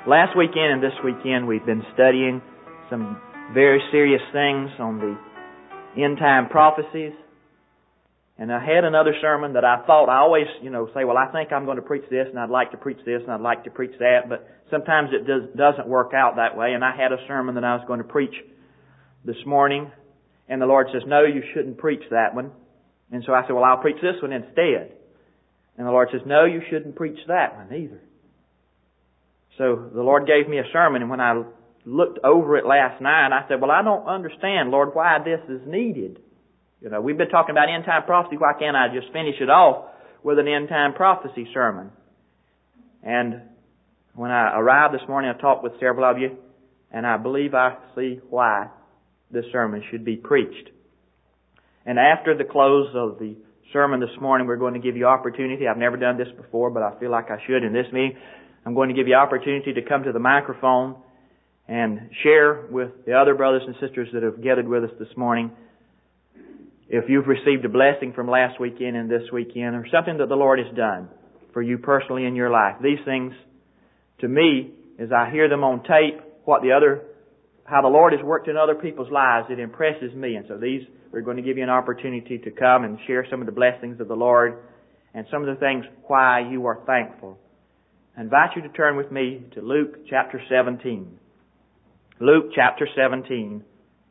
Last weekend and this weekend we've been studying some very serious things on the end-time prophecies. And I had another sermon that I thought, I always, say, well, I think I'm going to preach this, and I'd like to preach this, and I'd like to preach that, but sometimes it doesn't work out that way. And I had a sermon that I was going to preach this morning, and the Lord says, no, you shouldn't preach that one. And so I said, well, I'll preach this one instead. And the Lord says, no, you shouldn't preach that one either. So the Lord gave me a sermon, and when I looked over it last night, I said, well, I don't understand, Lord, why this is needed. We've been talking about end-time prophecy. Why can't I just finish it off with an end-time prophecy sermon? And when I arrived this morning, I talked with several of you, and I believe I see why this sermon should be preached. And after the close of the sermon this morning, we're going to give you opportunity. I've never done this before, but I feel like I should in this meeting. I'm going to give you opportunity to come to the microphone and share with the other brothers and sisters that have gathered with us this morning if you've received a blessing from last weekend and this weekend, or something that the Lord has done for you personally in your life. These things, to me, as I hear them on tape, how the Lord has worked in other people's lives, it impresses me. And so we're going to give you an opportunity to come and share some of the blessings of the Lord and some of the things why you are thankful. I invite you to turn with me to Luke chapter 17. Luke chapter 17.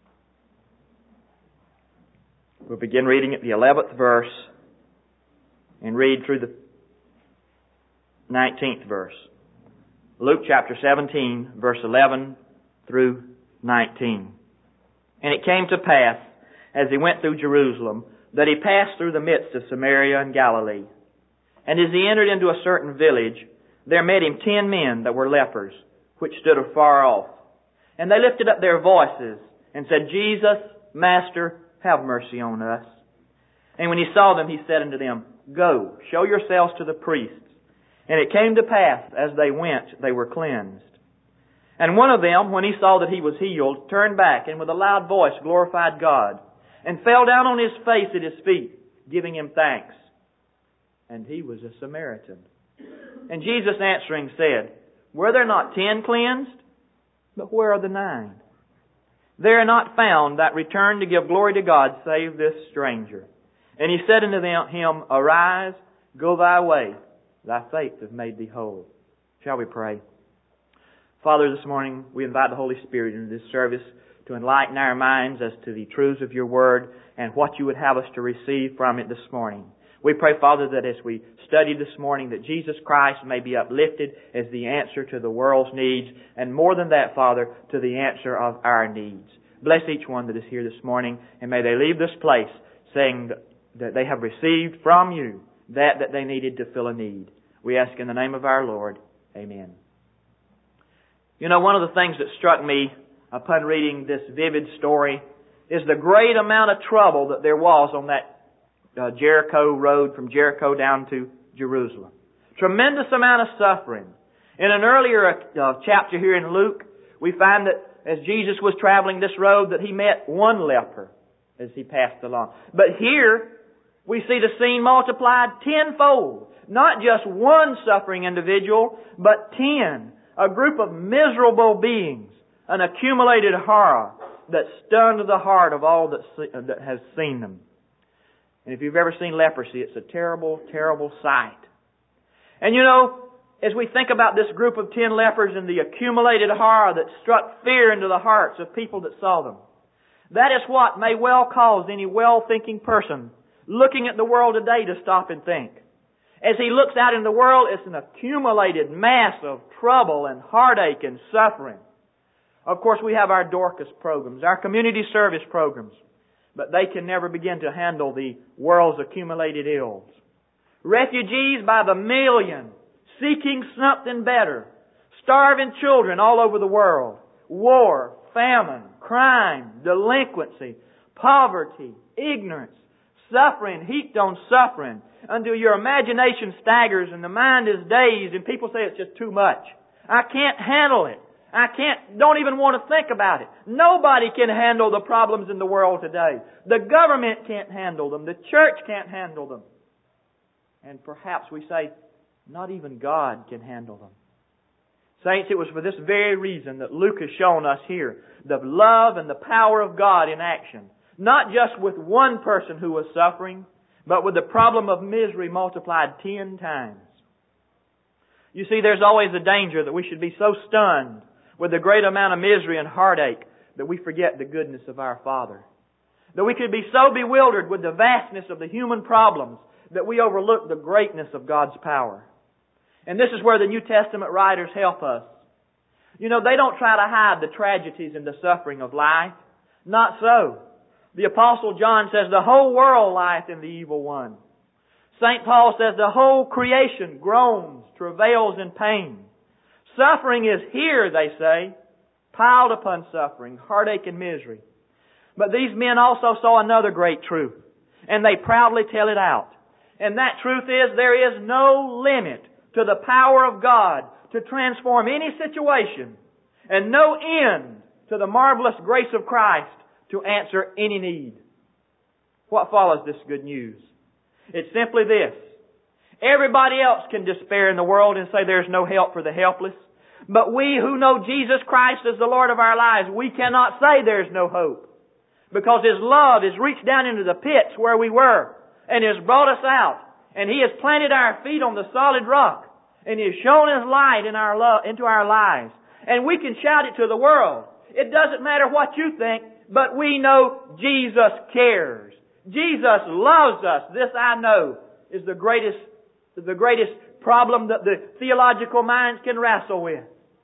We'll begin reading at the 11th verse and read through the 19th verse. Luke chapter 17, verse 11 through 19. And it came to pass, as he went through Jerusalem, that he passed through the midst of Samaria and Galilee. And as he entered into a certain village, there met him 10 men that were lepers, which stood afar off. And they lifted up their voices and said, Jesus, Master, have mercy on us. And when he saw them, he said unto them, Go, show yourselves to the priests. And it came to pass, as they went, they were cleansed. And one of them, when he saw that he was healed, turned back, and with a loud voice glorified God, and fell down on his face at his feet, giving him thanks. And he was a Samaritan. And Jesus answering said, Were there not 10 cleansed? But where are the 9? There are not found that return to give glory to God, save this stranger. And he said unto him, Arise, go thy way, thy faith hath made thee whole. Shall we pray? Father, this morning we invite the Holy Spirit into this service to enlighten our minds as to the truths of your Word and what you would have us to receive from it this morning. We pray, Father, that as we study this morning, that Jesus Christ may be uplifted as the answer to the world's needs, and more than that, Father, to the answer of our needs. Bless each one that is here this morning, and may they leave this place saying that they have received from you that they needed to fill a need. We ask in the name of our Lord. Amen. One of the things that struck me upon reading this vivid story is the great amount of trouble that there was on that Jericho road from Jericho down to Jerusalem. Tremendous amount of suffering. In an earlier chapter here in Luke, we find that as Jesus was traveling this road that he met one leper as he passed along. But here we see the scene multiplied tenfold. Not just one suffering individual, but 10. A group of miserable beings. An accumulated horror that stunned the heart of all that has seen them. And if you've ever seen leprosy, it's a terrible, terrible sight. And as we think about this group of 10 lepers and the accumulated horror that struck fear into the hearts of people that saw them, that is what may well cause any well-thinking person looking at the world today to stop and think. As he looks out in the world, it's an accumulated mass of trouble and heartache and suffering. Of course, we have our Dorcas programs, our community service programs. But they can never begin to handle the world's accumulated ills. Refugees by the million, seeking something better. Starving children all over the world. War, famine, crime, delinquency, poverty, ignorance, suffering heaped on suffering, until your imagination staggers and the mind is dazed and people say it's just too much. I can't handle it. Don't even want to think about it. Nobody can handle the problems in the world today. The government can't handle them. The church can't handle them. And perhaps we say, not even God can handle them. Saints, it was for this very reason that Luke has shown us here the love and the power of God in action. Not just with one person who was suffering, but with the problem of misery multiplied 10 times. You see, there's always a danger that we should be so stunned with the great amount of misery and heartache that we forget the goodness of our Father. That we could be so bewildered with the vastness of the human problems that we overlook the greatness of God's power. And this is where the New Testament writers help us. You know, they don't try to hide the tragedies and the suffering of life. Not so. The Apostle John says the whole world lieth in the evil one. St. Paul says the whole creation groans, travails in pain. Suffering is here, they say, piled upon suffering, heartache and misery. But these men also saw another great truth, and they proudly tell it out. And that truth is there is no limit to the power of God to transform any situation, and no end to the marvelous grace of Christ to answer any need. What follows this good news? It's simply this. Everybody else can despair in the world and say there's no help for the helpless. But we who know Jesus Christ as the Lord of our lives, we cannot say there's no hope. Because His love has reached down into the pits where we were and has brought us out. And He has planted our feet on the solid rock. And He has shown His light in into our lives. And we can shout it to the world. It doesn't matter what you think, but we know Jesus cares. Jesus loves us. This I know is the greatest problem that the theological minds can wrestle with.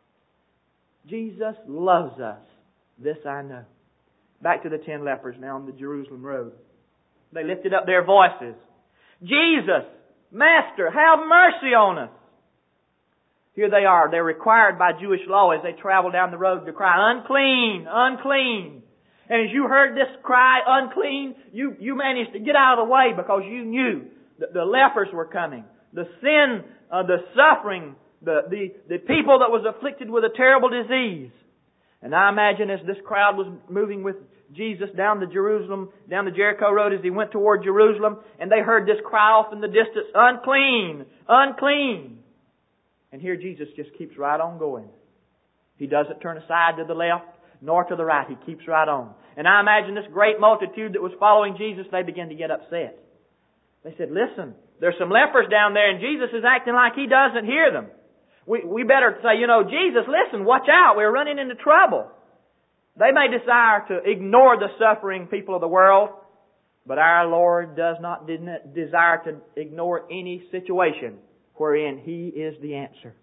Jesus loves us. This I know. Back to the 10 lepers now on the Jerusalem road. They lifted up their voices. Jesus, Master, have mercy on us. Here they are. They're required by Jewish law as they travel down the road to cry, unclean, unclean. And as you heard this cry, unclean, you managed to get out of the way because you knew that the lepers were coming. The sin, the suffering, the people that was afflicted with a terrible disease. And I imagine as this crowd was moving with Jesus down the Jericho road as He went toward Jerusalem, and they heard this cry off in the distance, unclean, unclean. And here Jesus just keeps right on going. He doesn't turn aside to the left nor to the right. He keeps right on. And I imagine this great multitude that was following Jesus, they began to get upset. They said, listen, there's some lepers down there and Jesus is acting like He doesn't hear them. We better say, Jesus, listen, watch out. We're running into trouble. They may desire to ignore the suffering people of the world, but our Lord does not desire to ignore any situation wherein He is the answer.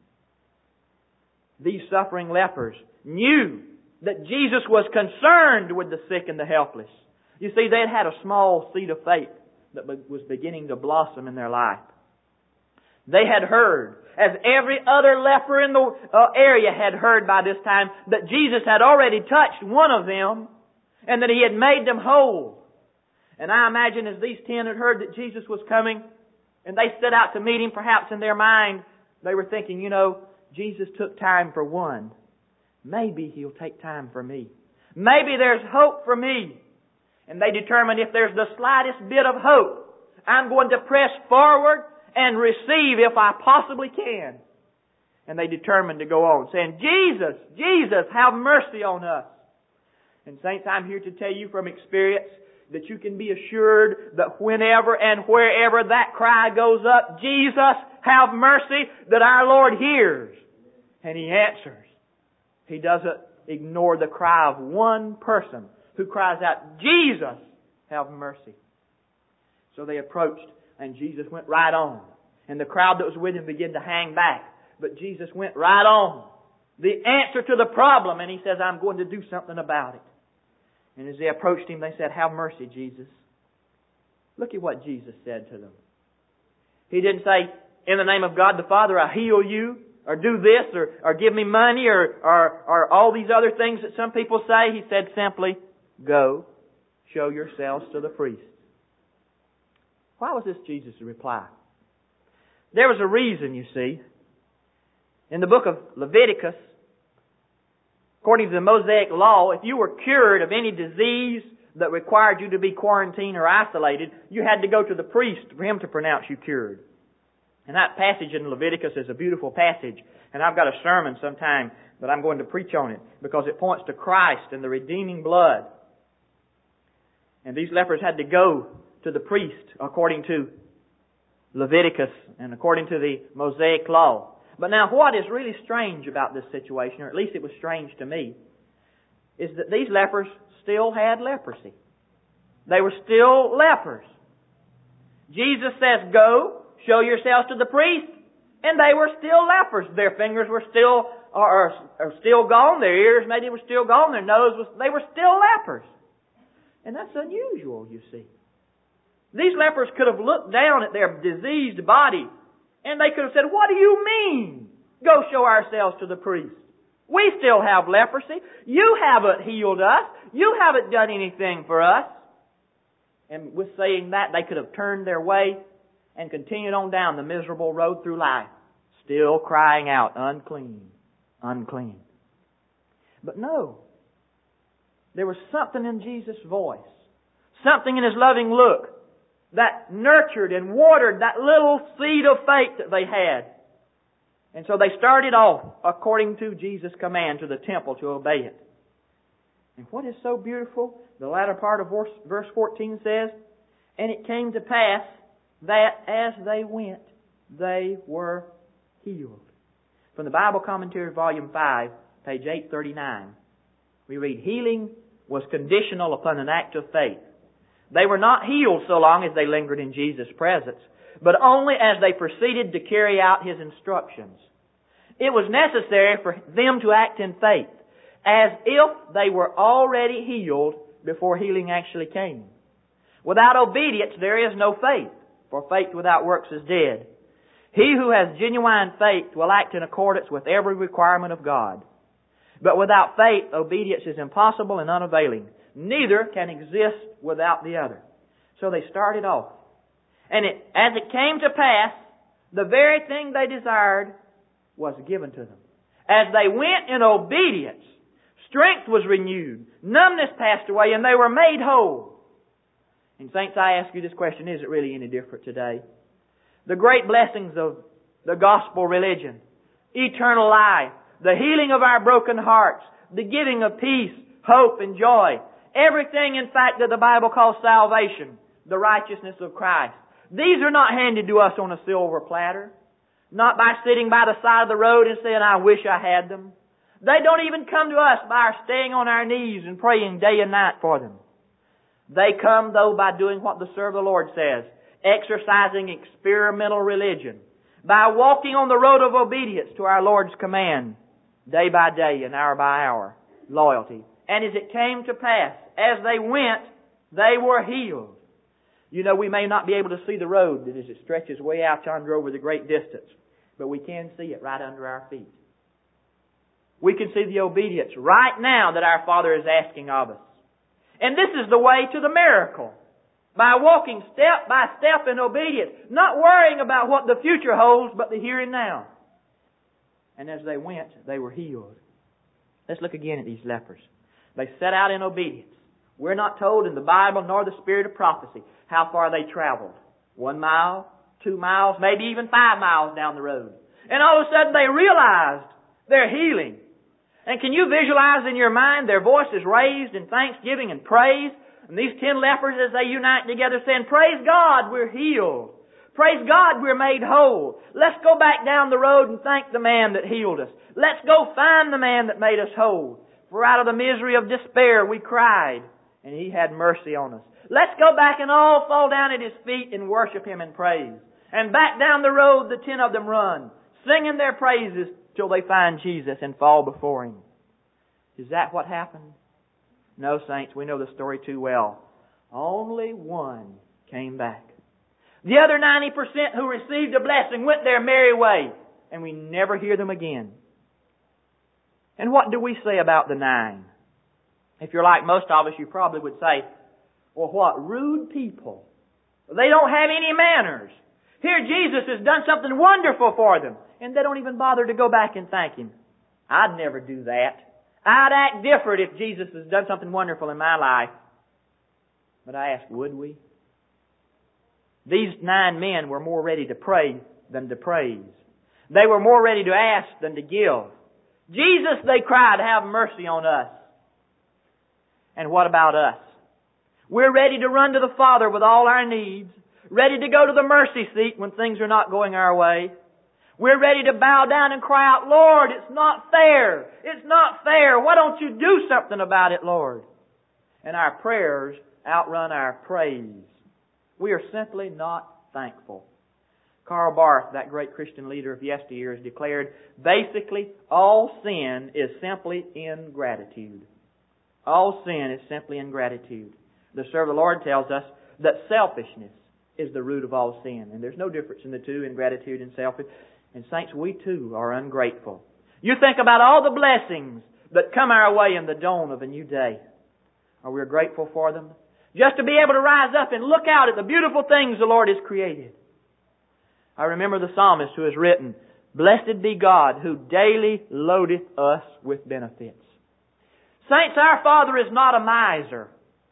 These suffering lepers knew that Jesus was concerned with the sick and the helpless. You see, they had a small seed of faith that was beginning to blossom in their life. They had heard, as every other leper in the area had heard by this time, that Jesus had already touched one of them and that He had made them whole. And I imagine as these 10 had heard that Jesus was coming and they set out to meet Him, perhaps in their mind, they were thinking, Jesus took time for one. Maybe He'll take time for me. Maybe there's hope for me. And they determined if there's the slightest bit of hope, I'm going to press forward and receive if I possibly can. And they determined to go on, saying, Jesus, Jesus, have mercy on us. And saints, I'm here to tell you from experience that you can be assured that whenever and wherever that cry goes up, Jesus, have mercy, that our Lord hears and He answers. He doesn't ignore the cry of one person who cries out, Jesus, have mercy. So they approached and Jesus went right on. And the crowd that was with Him began to hang back. But Jesus went right on. The answer to the problem. And He says, I'm going to do something about it. And as they approached Him, they said, have mercy, Jesus. Look at what Jesus said to them. He didn't say, in the name of God the Father, I heal you, or do this, or give me money, or all these other things that some people say. He said simply, go, show yourselves to the priests. Why was this Jesus' reply? There was a reason, you see. In the book of Leviticus, according to the Mosaic law, if you were cured of any disease that required you to be quarantined or isolated, you had to go to the priest for him to pronounce you cured. And that passage in Leviticus is a beautiful passage. And I've got a sermon sometime that I'm going to preach on it because it points to Christ and the redeeming blood. And these lepers had to go to the priest according to Leviticus and according to the Mosaic law. But now what is really strange about this situation, or at least it was strange to me, is that these lepers still had leprosy. They were still lepers. Jesus says, go, show yourselves to the priest, and they were still lepers. Their fingers were still are still gone, their ears maybe were still gone, their nose was, they were still lepers. And that's unusual, you see. These lepers could have looked down at their diseased body and they could have said, what do you mean? Go show ourselves to the priest. We still have leprosy. You haven't healed us. You haven't done anything for us. And with saying that, they could have turned their way and continued on down the miserable road through life, still crying out, unclean, unclean. But no. There was something in Jesus' voice, something in His loving look that nurtured and watered that little seed of faith that they had. And so they started off, according to Jesus' command, to the temple to obey it. And what is so beautiful, the latter part of verse 14 says, and it came to pass that as they went, they were healed. From the Bible Commentary, Volume 5, page 839, we read, healing was conditional upon an act of faith. They were not healed so long as they lingered in Jesus' presence, but only as they proceeded to carry out His instructions. It was necessary for them to act in faith, as if they were already healed before healing actually came. Without obedience, there is no faith, for faith without works is dead. He who has genuine faith will act in accordance with every requirement of God. But without faith, obedience is impossible and unavailing. Neither can exist without the other. So they started off. And as it came to pass, the very thing they desired was given to them. As they went in obedience, strength was renewed, numbness passed away, and they were made whole. And saints, I ask you this question, is it really any different today? The great blessings of the gospel religion, eternal life, the healing of our broken hearts, the giving of peace, hope, and joy, everything, in fact, that the Bible calls salvation, the righteousness of Christ. These are not handed to us on a silver platter, not by sitting by the side of the road and saying, I wish I had them. They don't even come to us by our staying on our knees and praying day and night for them. They come, though, by doing what the servant of the Lord says, exercising experimental religion, by walking on the road of obedience to our Lord's command, day by day and hour by hour, loyalty. And as it came to pass, as they went, they were healed. You know, we may not be able to see the road as it stretches way out yonder over the great distance, but we can see it right under our feet. We can see the obedience right now that our Father is asking of us. And this is the way to the miracle. By walking step by step in obedience, not worrying about what the future holds, but the here and now. And as they went, they were healed. Let's look again at these lepers. They set out in obedience. We're not told in the Bible nor the spirit of prophecy how far they traveled. 1 mile, 2 miles, maybe even 5 miles down the road. And all of a sudden they realized their healing. And can you visualize in your mind their voices raised in thanksgiving and praise? And these 10 lepers, as they unite together, saying, praise God, we're healed. Praise God, we're made whole. Let's go back down the road and thank the man that healed us. Let's go find the man that made us whole. For out of the misery of despair we cried, and He had mercy on us. Let's go back and all fall down at His feet and worship Him in praise. And back down the road the 10 of them run, singing their praises till they find Jesus and fall before Him. Is that what happened? No, saints, we know the story too well. Only one came back. The other 90% who received a blessing went their merry way, and we never hear them again. And what do we say about the 9? If you're like most of us, you probably would say, well, what rude people. They don't have any manners. Here Jesus has done something wonderful for them, and they don't even bother to go back and thank Him. I'd never do that. I'd act different if Jesus has done something wonderful in my life. But I ask, would we? These 9 men were more ready to pray than to praise. They were more ready to ask than to give. Jesus, they cried, have mercy on us. And what about us? We're ready to run to the Father with all our needs, ready to go to the mercy seat when things are not going our way. We're ready to bow down and cry out, Lord, it's not fair. It's not fair. Why don't you do something about it, Lord? And our prayers outrun our praise. We are simply not thankful. Karl Barth, that great Christian leader of yesteryears, declared, basically, all sin is simply ingratitude. All sin is simply ingratitude. The servant of the Lord tells us that selfishness is the root of all sin. And there's no difference in the two, ingratitude and selfish. And saints, we too are ungrateful. You think about all the blessings that come our way in the dawn of a new day. Are we grateful for them? Just to be able to rise up and look out at the beautiful things the Lord has created. I remember the psalmist who has written, Blessed be God who daily loadeth us with benefits. Saints, our Father is not a miser.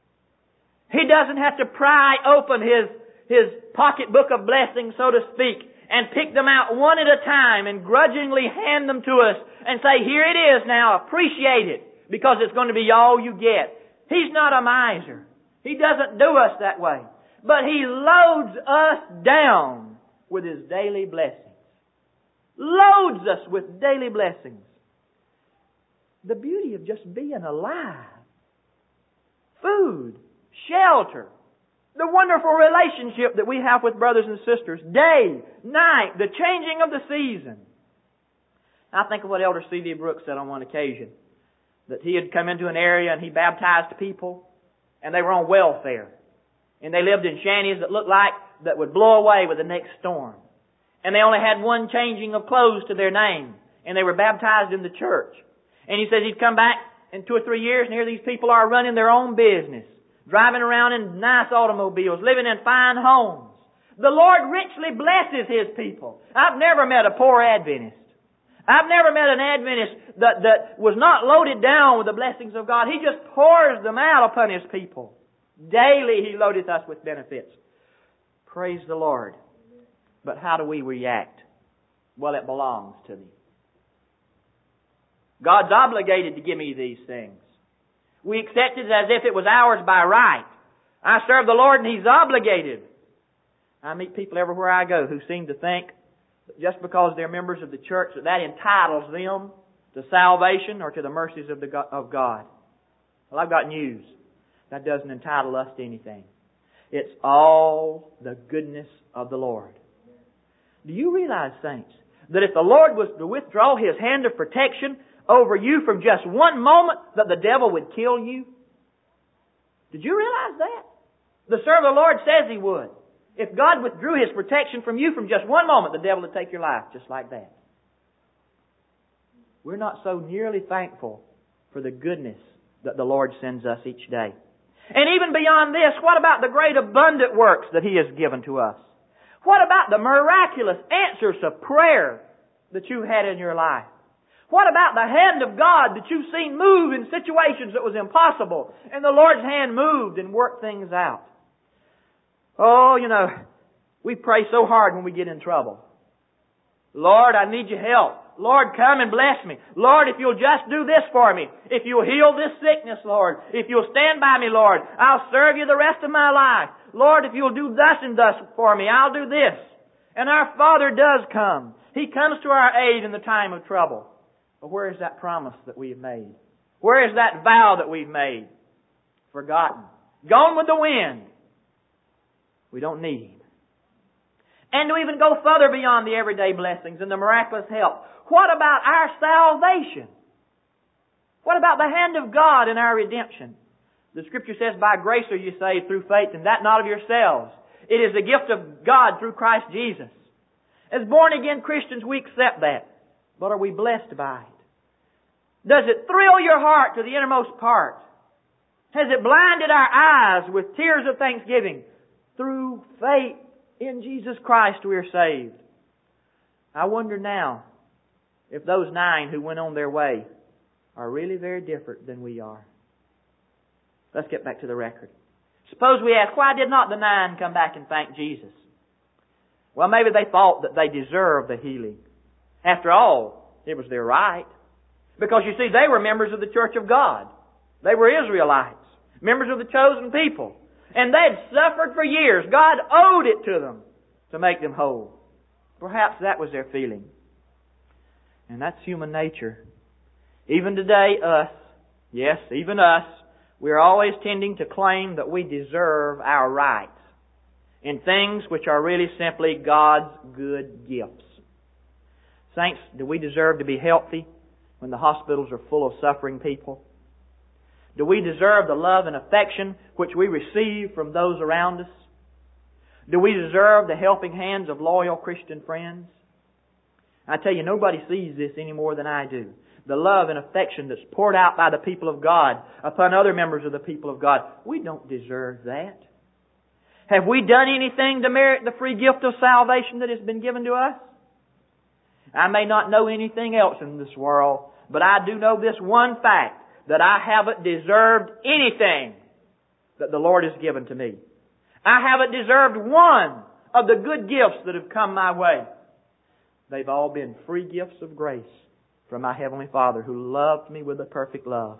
He doesn't have to pry open His pocketbook of blessings, so to speak, and pick them out one at a time and grudgingly hand them to us and say, here it is now, appreciate it, because it's going to be all you get. He's not a miser. He doesn't do us that way. But He loads us down with His daily blessings. Loads us with daily blessings. The beauty of just being alive. Food, shelter, the wonderful relationship that we have with brothers and sisters, day, night, the changing of the season. I think of what Elder C.D. Brooks said on one occasion, that he had come into an area and he baptized people, and they were on welfare. And they lived in shanties that looked like that would blow away with the next storm. And they only had one changing of clothes to their name, and they were baptized in the church. And he says he'd come back in 2 or 3 years, and here these people are running their own business, driving around in nice automobiles, living in fine homes. The Lord richly blesses His people. I've never met a poor Adventist. I've never met an Adventist that was not loaded down with the blessings of God. He just pours them out upon His people. Daily He loadeth us with benefits. Praise the Lord. But how do we react? Well, it belongs to me. God's obligated to give me these things. We accept it as if it was ours by right. I serve the Lord and He's obligated. I meet people everywhere I go who seem to think that just because they're members of the church that entitles them to salvation or to the mercies of God. Well, I've got news. That doesn't entitle us to anything. It's all the goodness of the Lord. Do you realize, saints, that if the Lord was to withdraw His hand of protection over you from just one moment, that the devil would kill you? Did you realize that? The servant of the Lord says He would. If God withdrew His protection from you from just one moment, the devil would take your life just like that. We're not so nearly thankful for the goodness that the Lord sends us each day. And even beyond this, what about the great abundant works that He has given to us? What about the miraculous answers of prayer that you had in your life? What about the hand of God that you've seen move in situations that was impossible, and the Lord's hand moved and worked things out? Oh, we pray so hard when we get in trouble. Lord, I need your help. Lord, come and bless me. Lord, if you'll just do this for me. If you'll heal this sickness, Lord. If you'll stand by me, Lord, I'll serve you the rest of my life. Lord, if you'll do thus and thus for me, I'll do this. And our Father does come. He comes to our aid in the time of trouble. But where is that promise that we have made? Where is that vow that we've made? Forgotten. Gone with the wind. We don't need Him. And to even go further beyond the everyday blessings and the miraculous help, what about our salvation? What about the hand of God in our redemption? The Scripture says, by grace are you saved through faith, and that not of yourselves. It is the gift of God through Christ Jesus. As born-again Christians, we accept that. But are we blessed by it? Does it thrill your heart to the innermost part? Has it blinded our eyes with tears of thanksgiving? Through faith in Jesus Christ we are saved. I wonder now if those 9 who went on their way are really very different than we are. Let's get back to the record. Suppose we ask, why did not the 9 come back and thank Jesus? Well, maybe they thought that they deserved the healing. After all, it was their right. Because you see, they were members of the church of God. They were Israelites, members of the chosen people. And they had suffered for years. God owed it to them to make them whole. Perhaps that was their feeling. And that's human nature. Even today, yes, even us, we're always tending to claim that we deserve our rights in things which are really simply God's good gifts. Saints, do we deserve to be healthy when the hospitals are full of suffering people? Do we deserve the love and affection which we receive from those around us? Do we deserve the helping hands of loyal Christian friends? I tell you, nobody sees this any more than I do. The love and affection that's poured out by the people of God upon other members of the people of God. We don't deserve that. Have we done anything to merit the free gift of salvation that has been given to us? I may not know anything else in this world, but I do know this one fact, that I haven't deserved anything that the Lord has given to me. I haven't deserved one of the good gifts that have come my way. They've all been free gifts of grace from my Heavenly Father, who loved me with a perfect love.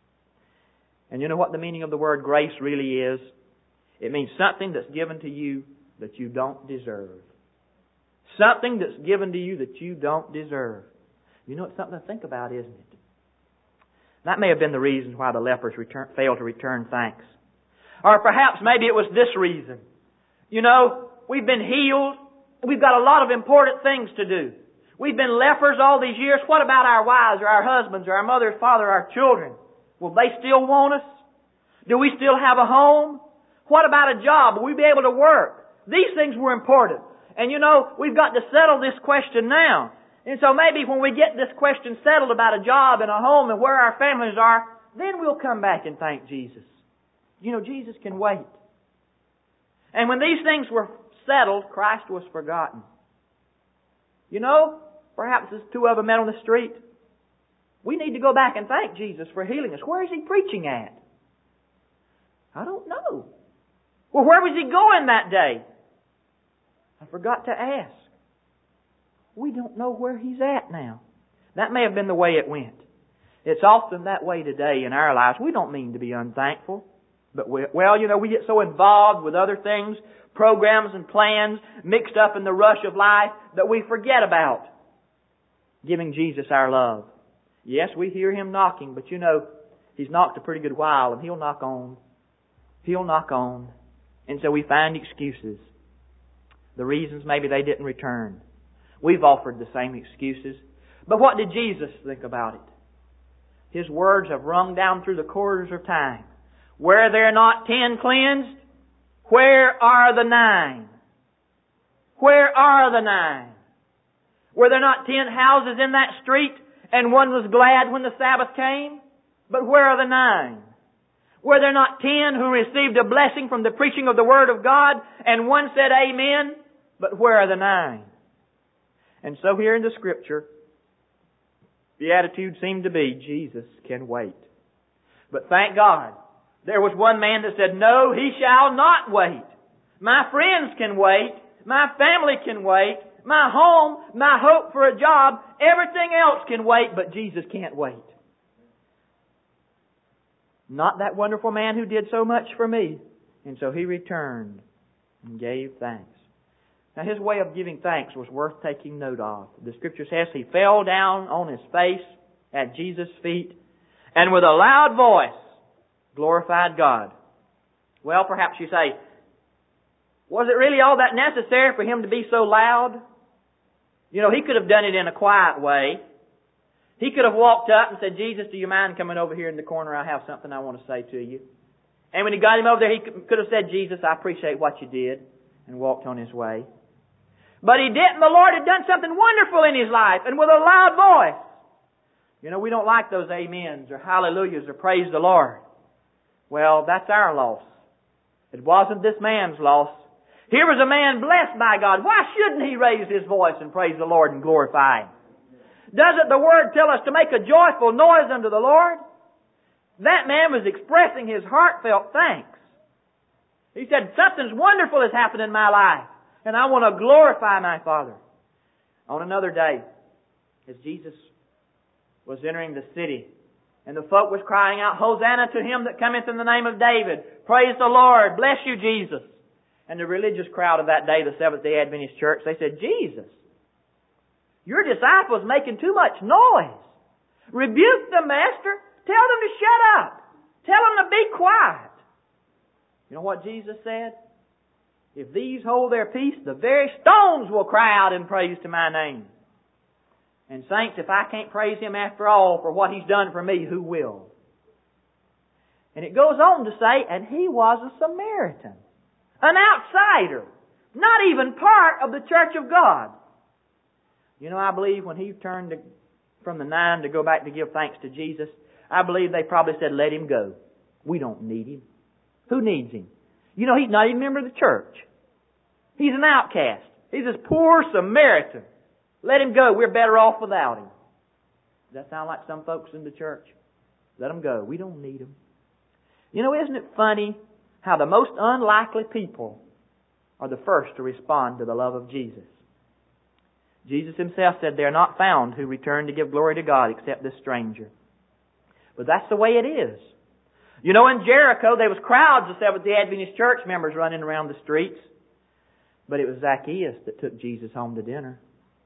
And you know what the meaning of the word grace really is? It means something that's given to you that you don't deserve. Something that's given to you that you don't deserve. You know, it's something to think about, isn't it? That may have been the reason why the lepers failed to return thanks. Or perhaps maybe it was this reason. You know, we've been healed. We've got a lot of important things to do. We've been lepers all these years. What about our wives or our husbands or our mother, father, our children? Will they still want us? Do we still have a home? What about a job? Will we be able to work? These things were important. And you know, we've got to settle this question now. And so maybe when we get this question settled about a job and a home and where our families are, then we'll come back and thank Jesus. You know, Jesus can wait. And when these things were settled, Christ was forgotten. You know, perhaps there's two of them met on the street. We need to go back and thank Jesus for healing us. Where is He preaching at? I don't know. Well, where was He going that day? I forgot to ask. We don't know where He's at now. That may have been the way it went. It's often that way today in our lives. We don't mean to be unthankful. But we get so involved with other things, programs and plans, mixed up in the rush of life, that we forget about giving Jesus our love. Yes, we hear Him knocking, but you know, He's knocked a pretty good while, and He'll knock on. He'll knock on. And so we find excuses. The reasons maybe they didn't return. We've offered the same excuses. But what did Jesus think about it? His words have rung down through the corridors of time. Were there not 10 cleansed? Where are the 9? Where are the 9? Were there not 10 houses in that street, and one was glad when the Sabbath came? But where are the 9? Were there not 10 who received a blessing from the preaching of the Word of God, and one said Amen? But where are the 9? And so here in the Scripture, the attitude seemed to be, Jesus can wait. But thank God, there was one man that said, no, He shall not wait. My friends can wait. My family can wait. My home, my hope for a job, everything else can wait, but Jesus can't wait. Not that wonderful man who did so much for me. And so He returned and gave thanks. Now His way of giving thanks was worth taking note of. The Scripture says He fell down on His face at Jesus' feet and with a loud voice glorified God. Well, perhaps you say, was it really all that necessary for Him to be so loud? You know, He could have done it in a quiet way. He could have walked up and said, Jesus, do you mind coming over here in the corner? I have something I want to say to you. And when He got him over there, He could have said, Jesus, I appreciate what you did, and walked on His way. But He didn't. The Lord had done something wonderful in His life, and with a loud voice. You know, we don't like those amens or hallelujahs or praise the Lord. Well, that's our loss. It wasn't this man's loss. Here was a man blessed by God. Why shouldn't he raise his voice and praise the Lord and glorify Him? Doesn't the Word tell us to make a joyful noise unto the Lord? That man was expressing his heartfelt thanks. He said, something's wonderful has happened in my life. And I want to glorify my Father. On another day, as Jesus was entering the city, and the folk was crying out, Hosanna to Him that cometh in the name of David. Praise the Lord. Bless you, Jesus. And the religious crowd of that day, the Seventh-day Adventist Church, they said, Jesus, your disciples making too much noise. Rebuke them, Master. Tell them to shut up. Tell them to be quiet. You know what Jesus said? If these hold their peace, the very stones will cry out in praise to my name. And saints, if I can't praise Him after all for what He's done for me, who will? And it goes on to say, and He was a Samaritan. An outsider. Not even part of the church of God. You know, I believe when he turned from the 9 to go back to give thanks to Jesus, I believe they probably said, let him go. We don't need him. Who needs him? You know, he's not even a member of the church. He's an outcast. He's this poor Samaritan. Let him go. We're better off without him. Does that sound like some folks in the church? Let him go. We don't need him. You know, isn't it funny how the most unlikely people are the first to respond to the love of Jesus? Jesus Himself said, "They are not found who return to give glory to God except this stranger." But that's the way it is. You know, in Jericho, there was crowds of Seventh-day Adventist church members running around the streets. But it was Zacchaeus that took Jesus home to dinner.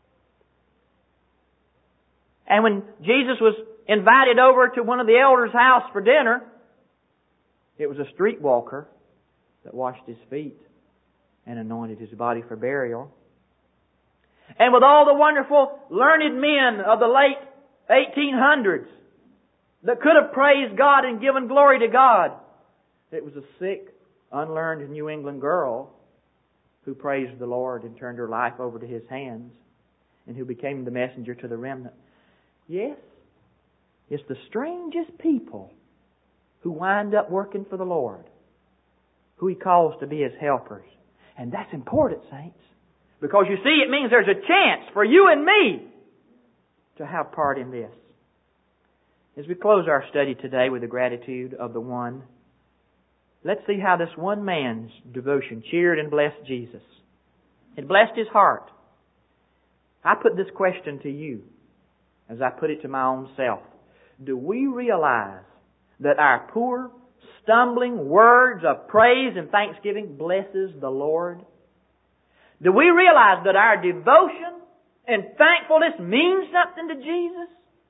And when Jesus was invited over to one of the elders' house for dinner, it was a streetwalker that washed His feet and anointed His body for burial. And with all the wonderful learned men of the late 1800s that could have praised God and given glory to God, it was a sick, unlearned New England girl who praised the Lord and turned her life over to His hands and who became the messenger to the remnant. Yes, it's the strangest people who wind up working for the Lord, who He calls to be His helpers. And that's important, saints. Because you see, it means there's a chance for you and me to have part in this. As we close our study today with the gratitude of the one, let's see how this one man's devotion cheered and blessed Jesus. It blessed his heart. I put this question to you as I put it to my own self. Do we realize that our poor, stumbling words of praise and thanksgiving blesses the Lord? Do we realize that our devotion and thankfulness means something to Jesus?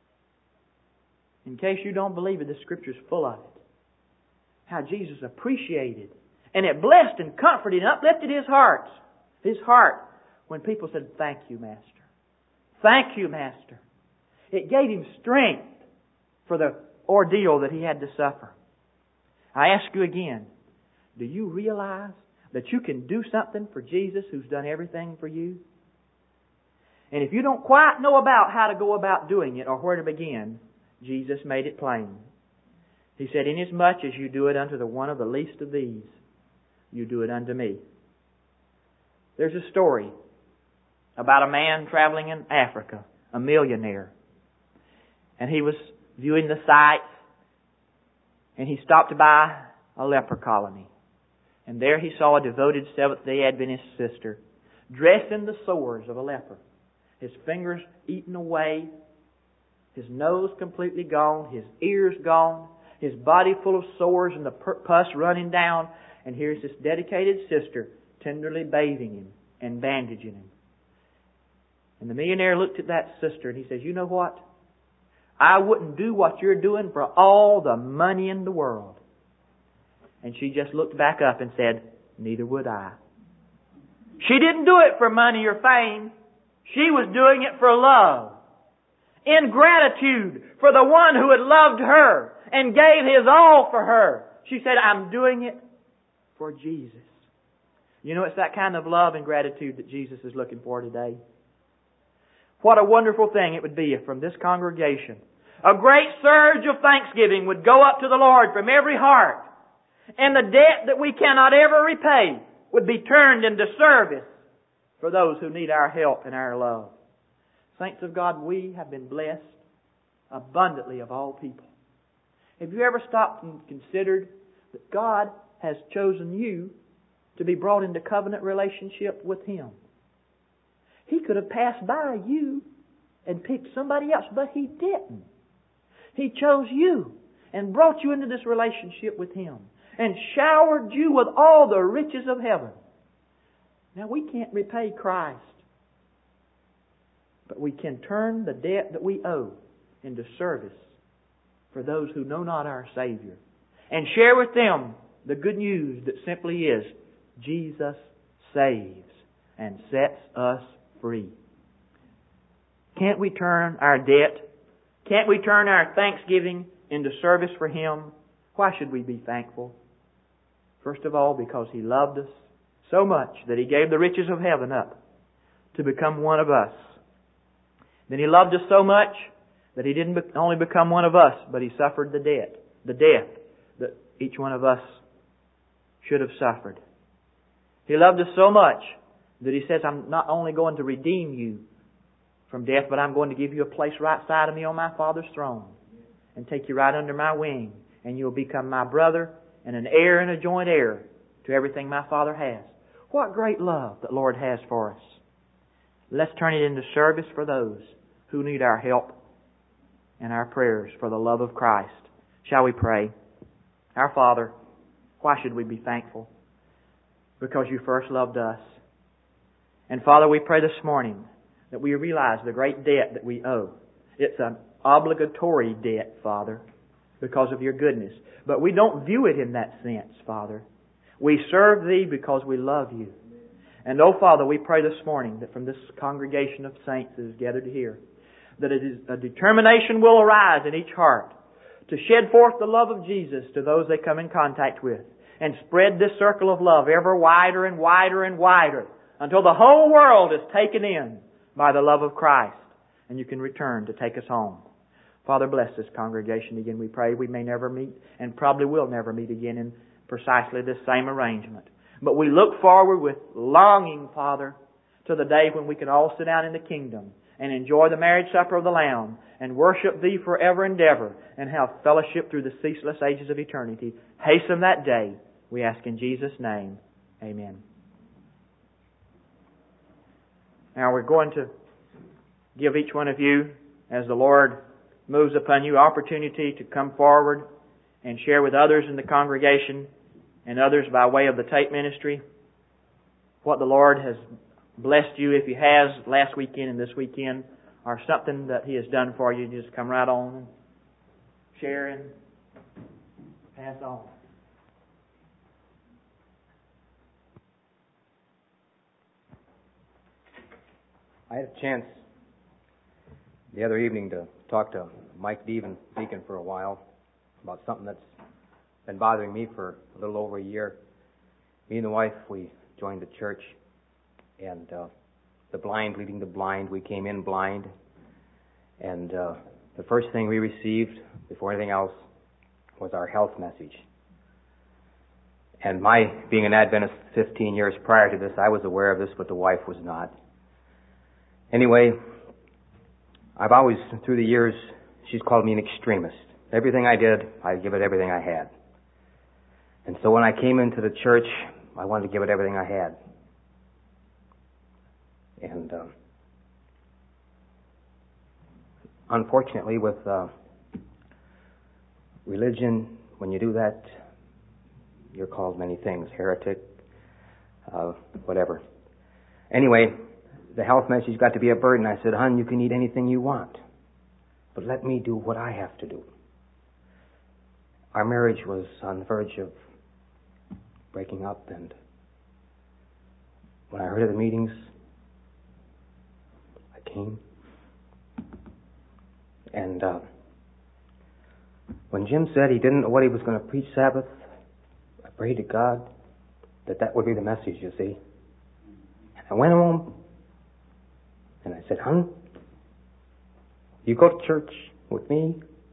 In case you don't believe it, the Scripture's full of it. How Jesus appreciated and it blessed and comforted and uplifted His heart, when people said, "Thank you, Master. Thank you, Master." It gave Him strength for the ordeal that He had to suffer. I ask you again, do you realize that you can do something for Jesus who's done everything for you? And if you don't quite know about how to go about doing it or where to begin, Jesus made it plain. He said, "Inasmuch as you do it unto the one of the least of these, you do it unto me." There's a story about a man traveling in Africa, a millionaire. And he was viewing the sights, and he stopped by a leper colony. And there he saw a devoted Seventh-day Adventist sister, dressed in the sores of a leper. His fingers eaten away, his nose completely gone, his ears gone, his body full of sores and the pus running down. And here's this dedicated sister tenderly bathing him and bandaging him. And the millionaire looked at that sister and he says, "You know what? I wouldn't do what you're doing for all the money in the world." And she just looked back up and said, "Neither would I." She didn't do it for money or fame. She was doing it for love. In gratitude for the one who had loved her and gave His all for her. She said, "I'm doing it for Jesus." You know, it's that kind of love and gratitude that Jesus is looking for today. What a wonderful thing it would be if from this congregation a great surge of thanksgiving would go up to the Lord from every heart. And the debt that we cannot ever repay would be turned into service for those who need our help and our love. Saints of God, we have been blessed abundantly of all people. Have you ever stopped and considered that God has chosen you to be brought into covenant relationship with Him. He could have passed by you and picked somebody else, but He didn't. He chose you and brought you into this relationship with Him and showered you with all the riches of heaven. Now, we can't repay Christ, but we can turn the debt that we owe into service for those who know not our Savior and share with them the good news that simply is Jesus saves and sets us free. Can't we turn our debt, can't we turn our thanksgiving into service for Him? Why should we be thankful? First of all, because He loved us so much that He gave the riches of heaven up to become one of us. Then He loved us so much that He didn't only become one of us, but He suffered the death that each one of us should have suffered. He loved us so much that He says, I'm not only going to redeem you from death, but I'm going to give you a place right side of me on my Father's throne and take you right under my wing, and you'll become my brother and an heir and a joint heir to everything my Father has. What great love the Lord has for us. Let's turn it into service for those who need our help and our prayers for the love of Christ. Shall we pray? Our Father, why should we be thankful? Because You first loved us. And Father, we pray this morning that we realize the great debt that we owe. It's an obligatory debt, Father, because of Your goodness. But we don't view it in that sense, Father. We serve Thee because we love You. And oh, Father, we pray this morning that from this congregation of saints that is gathered here, that a determination will arise in each heart to shed forth the love of Jesus to those they come in contact with, and spread this circle of love ever wider and wider and wider until the whole world is taken in by the love of Christ, and You can return to take us home. Father, bless this congregation again, we pray. We may never meet, and probably will never meet again in precisely this same arrangement. But we look forward with longing, Father, to the day when we can all sit down in the kingdom and enjoy the marriage supper of the Lamb and worship Thee forever and ever and have fellowship through the ceaseless ages of eternity. Hasten that day, we ask in Jesus' name. Amen. Now we're going to give each one of you, as the Lord moves upon you, opportunity to come forward and share with others in the congregation and others by way of the tape ministry what the Lord has blessed you, if He has, last weekend and this weekend, or something that He has done for you. Just come right on and share and pass on. I had a chance the other evening to talk to Mike Deacon for a while about something that's been bothering me for a little over a year. Me and the wife, we joined the church, and the blind leading the blind. We came in blind, and the first thing we received before anything else was our health message. And my being an Adventist 15 years prior to this, I was aware of this, but the wife was not. Anyway, I've always, through the years, she's called me an extremist. Everything I did, I'd give it everything I had. And so when I came into the church, I wanted to give it everything I had. And unfortunately, with religion, when you do that, you're called many things, heretic, whatever. Anyway, the health message got to be a burden. I said, hon, you can eat anything you want, but let me do what I have to do. Our marriage was on the verge of breaking up, and when I heard of the meetings, I came. And when Jim said he didn't know what he was going to preach Sabbath, I prayed to God that would be the message, you see. And I went home, and I said, hon, you go to church with me,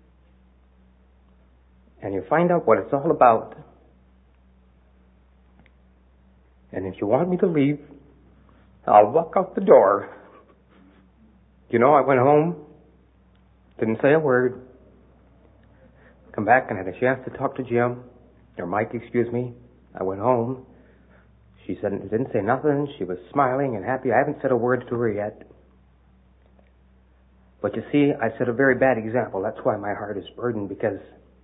and you find out what it's all about. And if you want me to leave, I'll walk out the door. You know, I went home, didn't say a word, come back and had a chance to talk to Jim, or Mike, excuse me. I went home, She didn't say nothing. She was smiling and happy. I haven't said a word to her yet. But you see, I set a very bad example. That's why my heart is burdened, because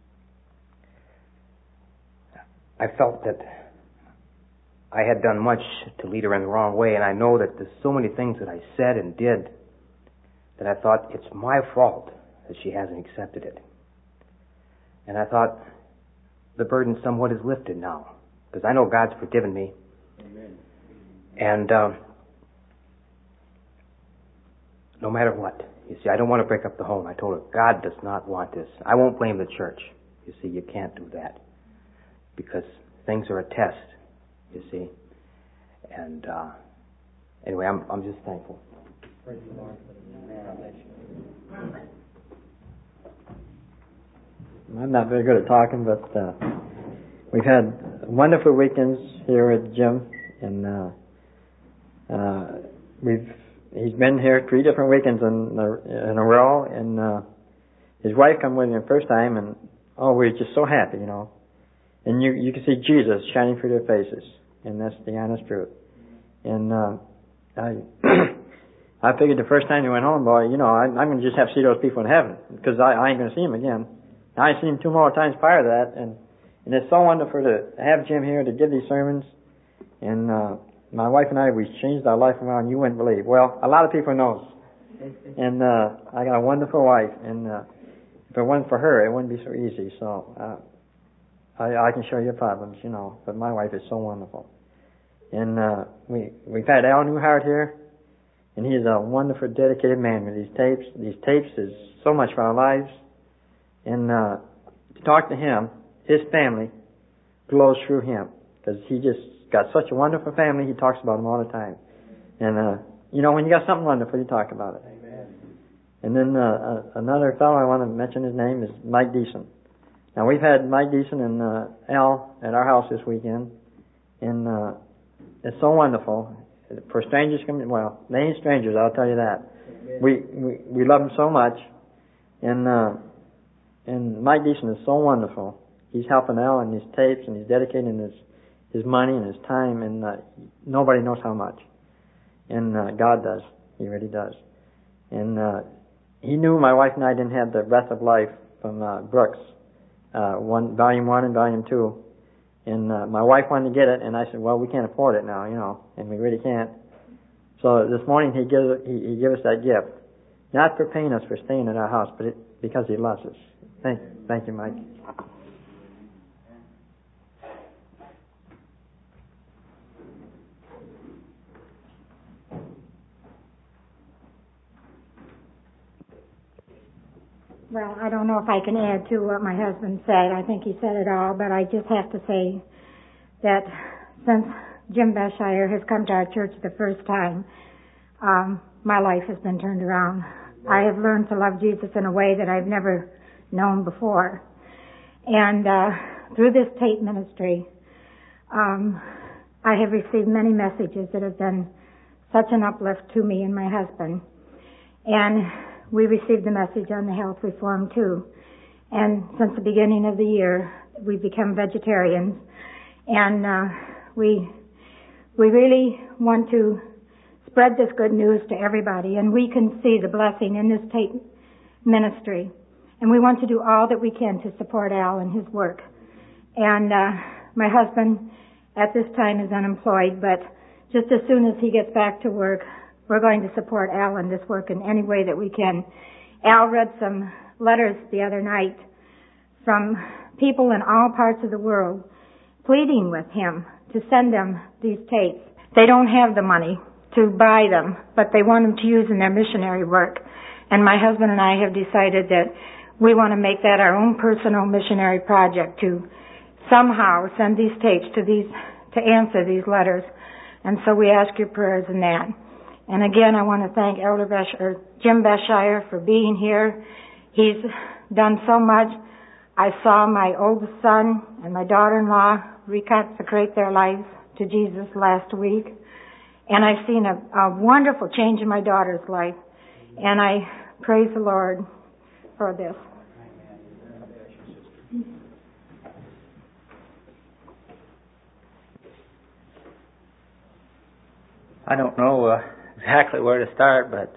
I felt that I had done much to lead her in the wrong way, and I know that there's so many things that I said and did that I thought it's my fault that she hasn't accepted it. And I thought the burden somewhat is lifted now, because I know God's forgiven me. Amen. And no matter what, you see, I don't want to break up the home. I told her, God does not want this. I won't blame the church. You see, you can't do that, because things are a test, you see. And anyway, I'm just thankful. Praise the Lord. I'm not very good at talking, but we've had wonderful weekends here at Jim, and he's been here 3 different weekends in a row, and his wife come with him the first time, and we're just so happy, you know. And you can see Jesus shining through their faces, and that's the honest truth. And I figured the first time he went home, boy, you know, I'm going to just have to see those people in heaven, because I ain't going to see him again. I seen him 2 more times prior to that, and it's so wonderful to have Jim here to give these sermons. And my wife and I, we changed our life around. You wouldn't believe. Well, a lot of people knows. And I got a wonderful wife, and if it wasn't for her, it wouldn't be so easy. So I can show you problems, you know, but my wife is so wonderful. And we've had Al Newhart here, and he's a wonderful, dedicated man with these tapes. These tapes is so much for our lives. And to talk to him, his family glows through him, because he just got such a wonderful family. He talks about them all the time. And you know, when you got something wonderful, you talk about it. Amen. And then another fellow I want to mention, his name is Mike Deason. Now, we've had Mike Deason and Al at our house this weekend, and it's so wonderful. For strangers coming, well, they ain't strangers, I'll tell you that. We love them so much, and Mike Deason is so wonderful. He's helping Al in his tapes, and he's dedicating his money and his time, and nobody knows how much. And God does. He really does. And he knew my wife and I didn't have the Breath of Life from Brooks, Volume 1 and Volume 2. And my wife wanted to get it, and I said, well, we can't afford it now, you know, and we really can't. So this morning he gave us that gift, not for paying us for staying at our house, but because he loves us. Thank you, Mike. Well, I don't know if I can add to what my husband said. I think he said it all, but I just have to say that since Jim Beshire has come to our church the first time, my life has been turned around. I have learned to love Jesus in a way that I've never known before. And through this tape ministry, I have received many messages that have been such an uplift to me and my husband. And we received the message on the health reform too. And since the beginning of the year, we become vegetarians. And we really want to spread this good news to everybody. And we can see the blessing in this tape ministry. And we want to do all that we can to support Al in his work. And my husband at this time is unemployed, but just as soon as he gets back to work, we're going to support Al in this work in any way that we can. Al read some letters the other night from people in all parts of the world pleading with him to send them these tapes. They don't have the money to buy them, but they want them to use in their missionary work. And my husband and I have decided that we want to make that our own personal missionary project, to somehow send these tapes to answer these letters. And so we ask your prayers in that. And again, I want to thank Jim Beshire for being here. He's done so much. I saw my oldest son and my daughter-in-law reconsecrate their lives to Jesus last week. And I've seen a wonderful change in my daughter's life. And I praise the Lord for this. I don't know exactly where to start, but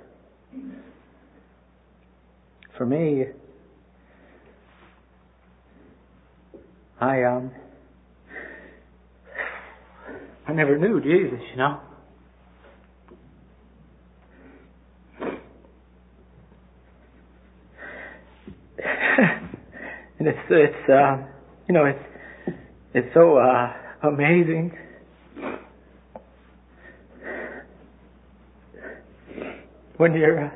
for me, I never knew Jesus, you know. And it's so amazing. When you're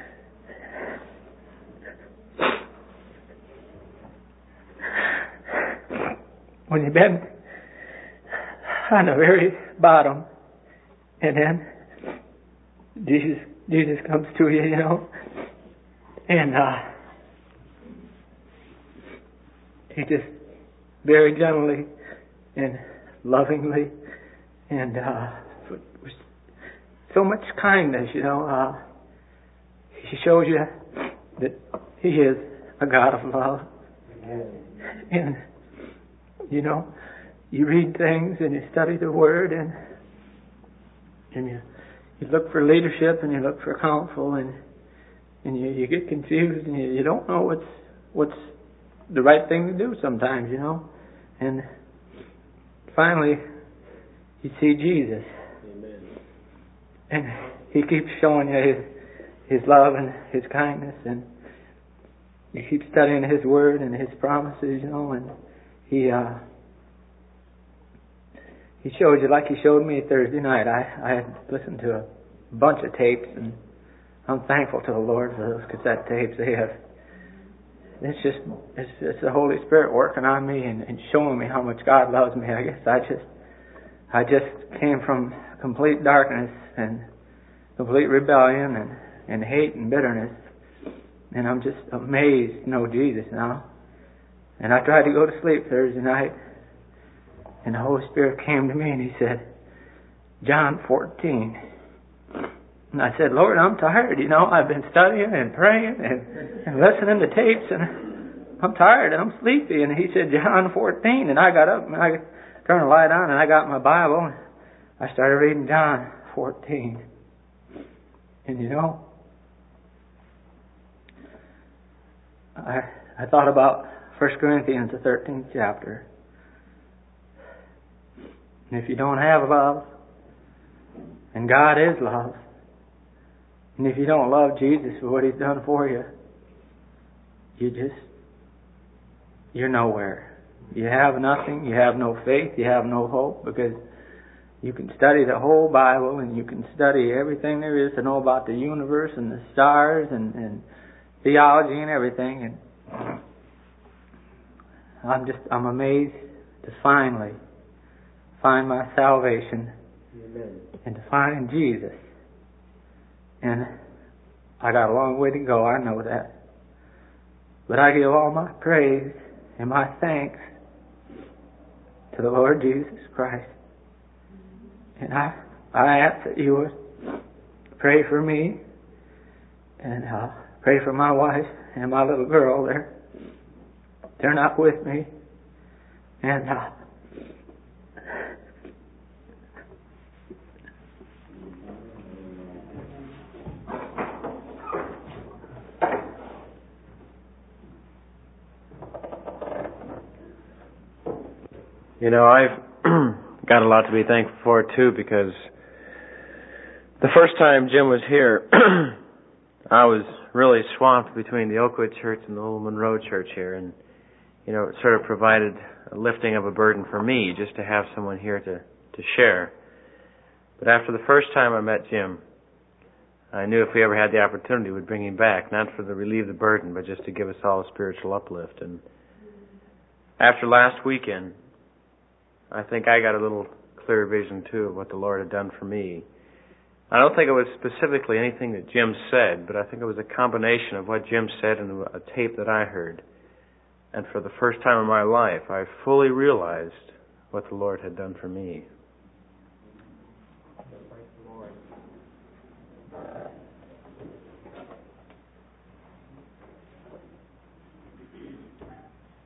when you've been on the very bottom, and then Jesus comes to you, you know, and He just very gently and lovingly and with so much kindness, you know, He shows you that He is a God of love. And you know, you read things and you study the Word and you look for leadership and you look for counsel and you get confused and you don't know what's the right thing to do sometimes, you know. And finally you see Jesus. Amen. And He keeps showing you His love and His kindness, and you keep studying His Word and His promises, you know, and He showed you like He showed me Thursday night. I had listened to a bunch of tapes, and I'm thankful to the Lord for those cassette tapes. It's the Holy Spirit working on me and showing me how much God loves me. I guess I just came from complete darkness and complete rebellion and hate and bitterness, and I'm just amazed to know Jesus now. And I tried to go to sleep Thursday night, and the Holy Spirit came to me and He said, John 14. And I said, Lord, I'm tired, you know. I've been studying and praying and listening to tapes, and I'm tired and I'm sleepy. And He said, John 14. And I got up and I turned the light on and I got my Bible and I started reading John 14. And you know, I thought about 1 Corinthians, the 13th chapter. And if you don't have love, and God is love, and if you don't love Jesus for what He's done for you, you're nowhere. You have nothing, you have no faith, you have no hope, because you can study the whole Bible and you can study everything there is to know about the universe and the stars and theology and everything, and I'm amazed to finally find my salvation. Amen. And to find Jesus. And I got a long way to go, I know that. But I give all my praise and my thanks to the Lord Jesus Christ. And I ask that you would pray for me and pray for my wife and my little girl. They're not with me. And you know, I've got a lot to be thankful for too, because the first time Jim was here, I was really swamped between the Oakwood Church and the Old Monroe Church here, and you know, it sort of provided a lifting of a burden for me just to have someone here to share. But after the first time I met Jim, I knew if we ever had the opportunity, we'd bring him back, not for to relieve the burden, but just to give us all a spiritual uplift. And after last weekend, I think I got a little clearer vision too of what the Lord had done for me. I don't think it was specifically anything that Jim said, but I think it was a combination of what Jim said and a tape that I heard. And for the first time in my life, I fully realized what the Lord had done for me.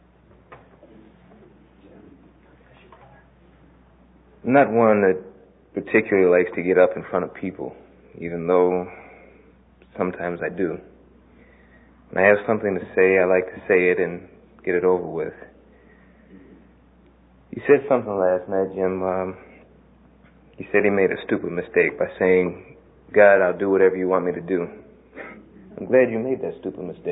I'm not one that particularly likes to get up in front of people, even though sometimes I do. When I have something to say, I like to say it and get it over with. You said something last night, Jim. You said he made a stupid mistake by saying, God, I'll do whatever you want me to do. I'm glad you made that stupid mistake.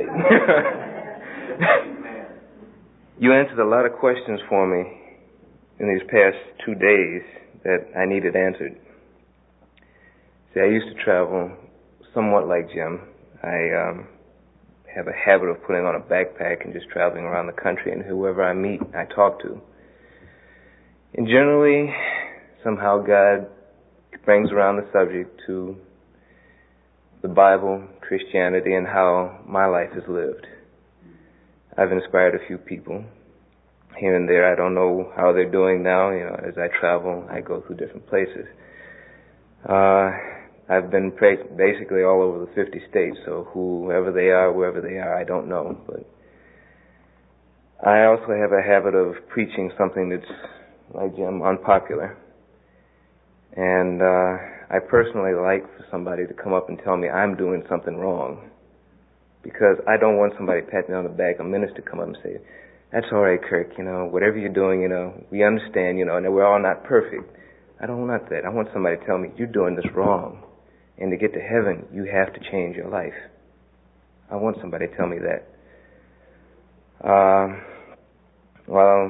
You answered a lot of questions for me in these past 2 days that I needed answered. See, I used to travel somewhat like Jim. I have a habit of putting on a backpack and just traveling around the country, and whoever I meet, I talk to. And generally, somehow God brings around the subject to the Bible, Christianity, and how my life is lived. I've inspired a few people here and there. I don't know how they're doing now. As I travel, I go through different places. I've been basically all over the 50 states, so whoever they are, wherever they are, I don't know. But I also have a habit of preaching something that's, like Jim, unpopular. And I personally like for somebody to come up and tell me I'm doing something wrong, because I don't want somebody patting me on the back, a minister come up and say, that's all right, Kirk, whatever you're doing, we understand, and we're all not perfect. I don't want that. I want somebody to tell me, you're doing this wrong. And to get to heaven, you have to change your life. I want somebody to tell me that. While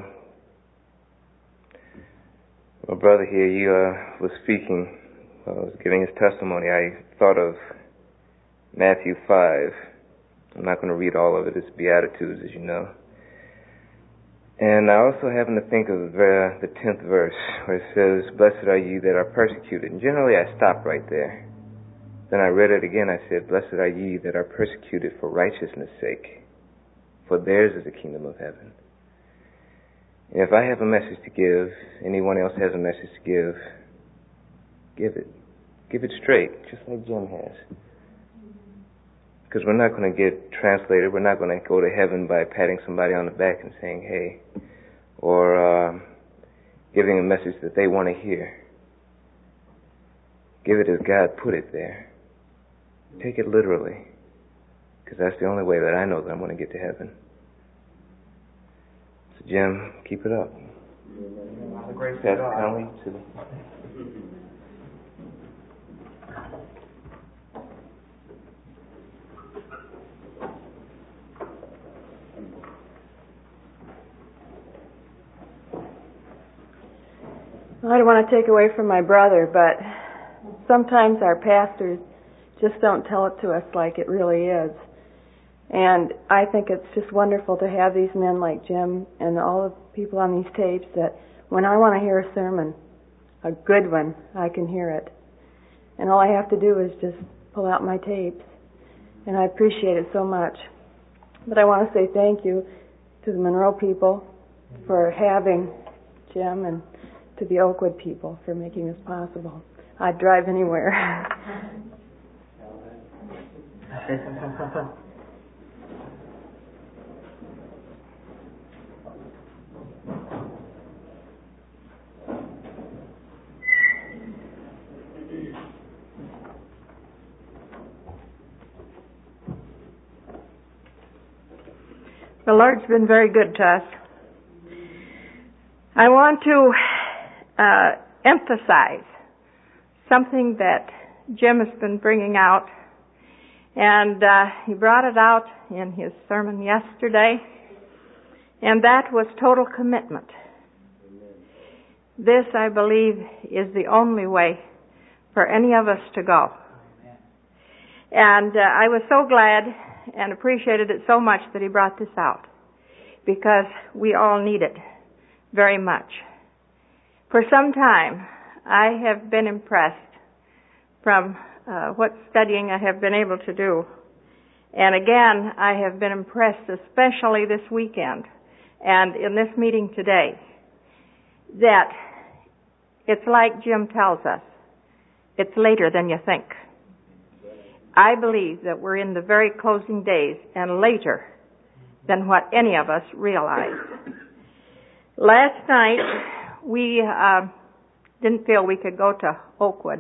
my brother here, he was speaking, was giving his testimony, I thought of Matthew 5. I'm not going to read all of it. It's Beatitudes, as you know. And I also happen to think of the 10th verse, where it says, blessed are ye that are persecuted. And generally I stop right there. Then I read it again. I said, blessed are ye that are persecuted for righteousness' sake, for theirs is the kingdom of heaven. And if I have a message to give, anyone else has a message to give it. Give it straight, just like Jim has. Because we're not going to get translated. We're not going to go to heaven by patting somebody on the back and saying, hey, or giving a message that they want to hear. Give it as God put it there. Take it literally, because that's the only way that I know that I'm going to get to heaven. So, Jim, keep it up. Pastor Conley, too. I don't want to take away from my brother, but sometimes our pastors just don't tell it to us like it really is. And I think it's just wonderful to have these men like Jim and all the people on these tapes that when I want to hear a sermon, a good one, I can hear it. And all I have to do is just pull out my tapes. And I appreciate it so much. But I want to say thank you to the Monroe people for having Jim, and to the Oakwood people for making this possible. I'd drive anywhere. The Lord's been very good to us. I want to emphasize something that Jim has been bringing out, and he brought it out in his sermon yesterday, and that was total commitment. This, I believe, is the only way for any of us to go. And I was so glad and appreciated it so much that he brought this out, because we all need it very much. For some time, I have been impressed from what studying I have been able to do. And again, I have been impressed, especially this weekend and in this meeting today, that it's like Jim tells us, it's later than you think. I believe that we're in the very closing days and later than what any of us realize. Last night, we didn't feel we could go to Oakwood.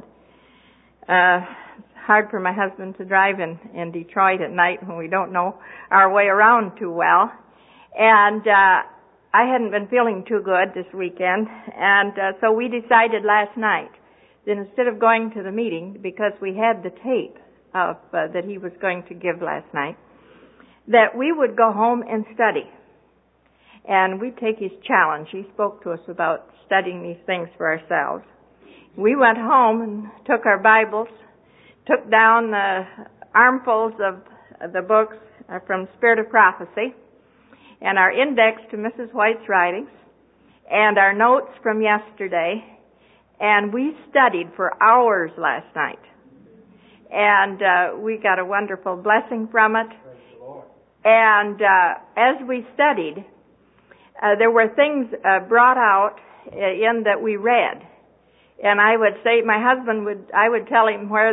It's hard for my husband to drive in Detroit at night when we don't know our way around too well. And I hadn't been feeling too good this weekend, and so we decided last night that instead of going to the meeting, because we had the tape of that he was going to give last night, that we would go home and study. And we'd take his challenge. He spoke to us about studying these things for ourselves. We went home and took our Bibles, took down the armfuls of the books from Spirit of Prophecy, and our index to Mrs. White's writings, and our notes from yesterday, and we studied for hours last night. And we got a wonderful blessing from it. And as we studied, there were things brought out in that we read. And I would say, I would tell him where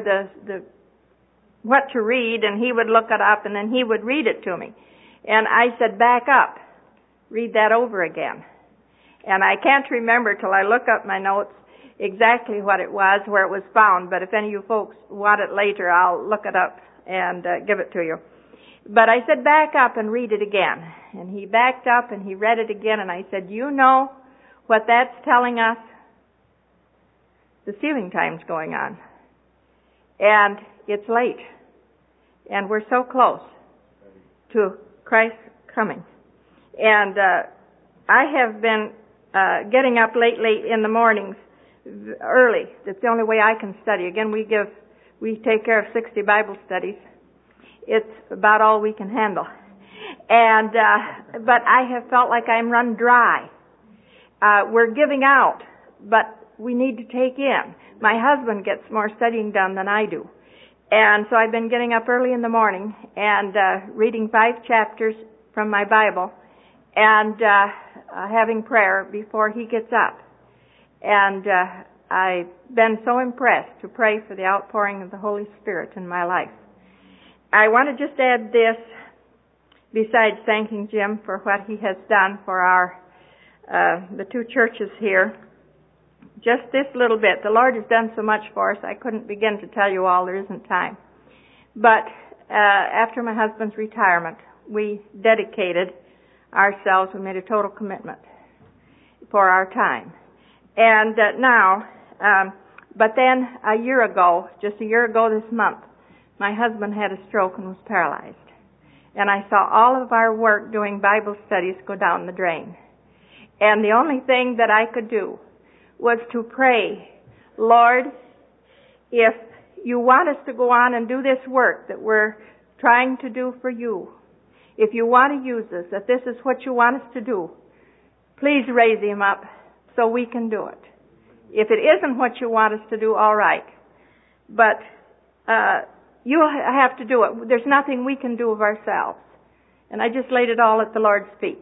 what to read, and he would look it up, and then he would read it to me. And I said, back up, read that over again. And I can't remember till I look up my notes exactly what it was, where it was found, but if any of you folks want it later, I'll look it up and give it to you. But I said, back up and read it again. And he backed up and he read it again, and I said, you know what that's telling us? The sealing time's going on. And it's late. And we're so close to Christ's coming. And I have been getting up lately in the mornings early. That's the only way I can study. Again, we take care of 60 Bible studies. It's about all we can handle. And but I have felt like I'm run dry. We're giving out, but we need to take in. My husband gets more studying done than I do. And so I've been getting up early in the morning and reading 5 chapters from my Bible and having prayer before he gets up. And I've been so impressed to pray for the outpouring of the Holy Spirit in my life. I want to just add this, besides thanking Jim for what he has done for our the 2 churches here. Just this little bit. The Lord has done so much for us, I couldn't begin to tell you all. There isn't time. But after my husband's retirement, we dedicated ourselves. We made a total commitment for our time. And but then a year ago, just a year ago this month, my husband had a stroke and was paralyzed. And I saw all of our work doing Bible studies go down the drain. And the only thing that I could do was to pray, Lord, if you want us to go on and do this work that we're trying to do for you, if you want to use us, if this is what you want us to do, please raise him up so we can do it. If it isn't what you want us to do, all right. But you have to do it. There's nothing we can do of ourselves. And I just laid it all at the Lord's feet.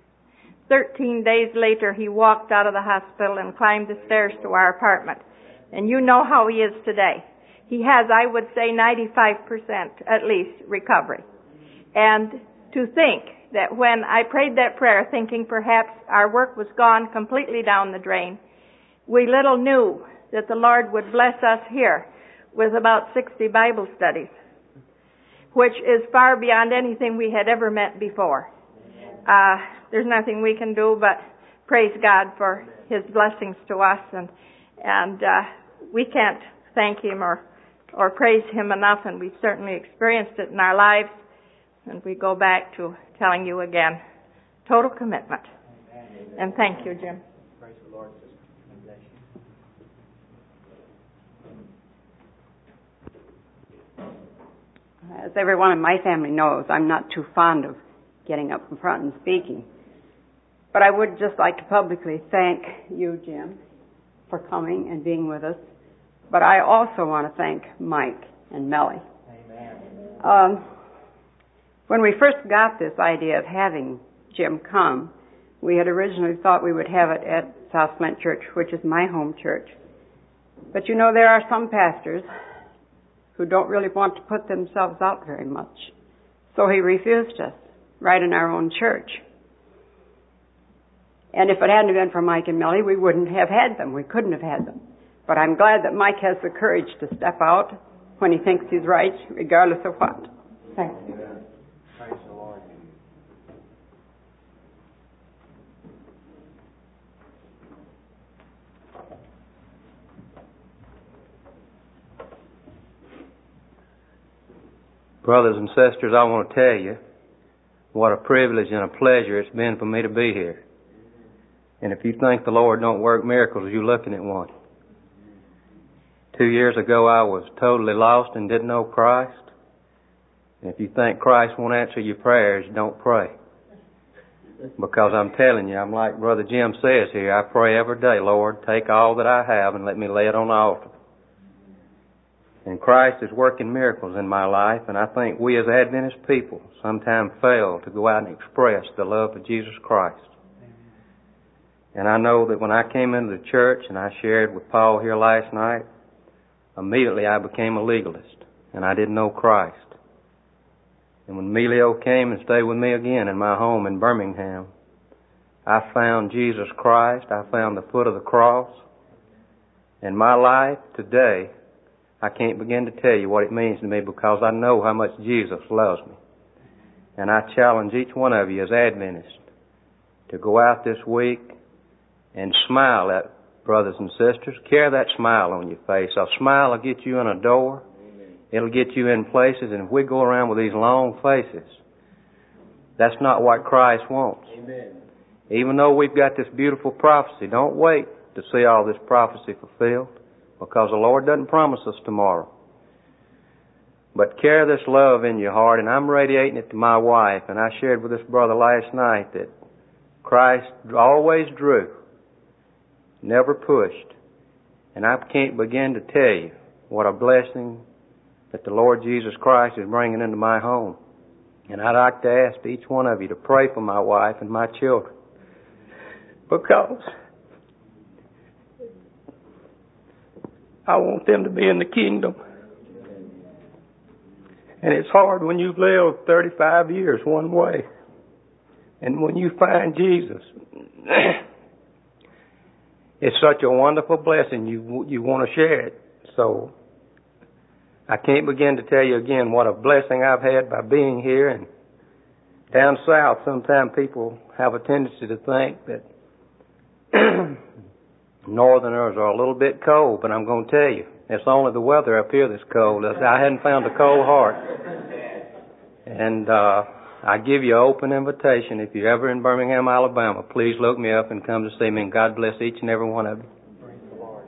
13 days later, he walked out of the hospital and climbed the stairs to our apartment. And you know how he is today. He has, I would say, 95% at least recovery. And to think that when I prayed that prayer, thinking perhaps our work was gone completely down the drain, we little knew that the Lord would bless us here with about 60 Bible studies, which is far beyond anything we had ever met before. There's nothing we can do but praise God for his blessings to us, and we can't thank him or praise him enough, and we've certainly experienced it in our lives. And we go back to telling you again, total commitment. And thank you, Jim. Praise the Lord. As everyone in my family knows, I'm not too fond of getting up in front and speaking. But I would just like to publicly thank you, Jim, for coming and being with us. But I also want to thank Mike and Melly. Amen. When we first got this idea of having Jim come, we had originally thought we would have it at South Flint Church, which is my home church. But you know, there are some pastors who don't really want to put themselves out very much. So he refused us right in our own church. And if it hadn't been for Mike and Millie, we wouldn't have had them. We couldn't have had them. But I'm glad that Mike has the courage to step out when he thinks he's right, regardless of what. Thanks. Praise the Lord. Brothers and sisters, I want to tell you what a privilege and a pleasure it's been for me to be here. And if you think the Lord don't work miracles, you're looking at one. 2 years ago, I was totally lost and didn't know Christ. And if you think Christ won't answer your prayers, don't pray. Because I'm telling you, I'm like Brother Jim says here, I pray every day, Lord, take all that I have and let me lay it on the altar. And Christ is working miracles in my life, and I think we as Adventist people sometimes fail to go out and express the love of Jesus Christ. And I know that when I came into the church and I shared with Paul here last night, immediately I became a legalist, and I didn't know Christ. And when Melio came and stayed with me again in my home in Birmingham, I found Jesus Christ. I found the foot of the cross. In my life today, I can't begin to tell you what it means to me because I know how much Jesus loves me. And I challenge each one of you as Adventists to go out this week and smile at brothers and sisters. Carry that smile on your face. A smile will get you in a door. It'll get you in places. And if we go around with these long faces, that's not what Christ wants. Amen. Even though we've got this beautiful prophecy, don't wait to see all this prophecy fulfilled, because the Lord doesn't promise us tomorrow. But carry this love in your heart, and I'm radiating it to my wife. And I shared with this brother last night that Christ always drew, never pushed. And I can't begin to tell you what a blessing that the Lord Jesus Christ is bringing into my home. And I'd like to ask each one of you to pray for my wife and my children, because I want them to be in the kingdom. And it's hard when you've lived 35 years one way. And when you find Jesus, it's such a wonderful blessing. You want to share it. So I can't begin to tell you again what a blessing I've had by being here. And down south, sometimes people have a tendency to think that Northerners are a little bit cold, but I'm going to tell you, it's only the weather up here that's cold. I hadn't found a cold heart. And I give you an open invitation. If you're ever in Birmingham, Alabama, please look me up and come to see me. And God bless each and every one of you. Praise the Lord.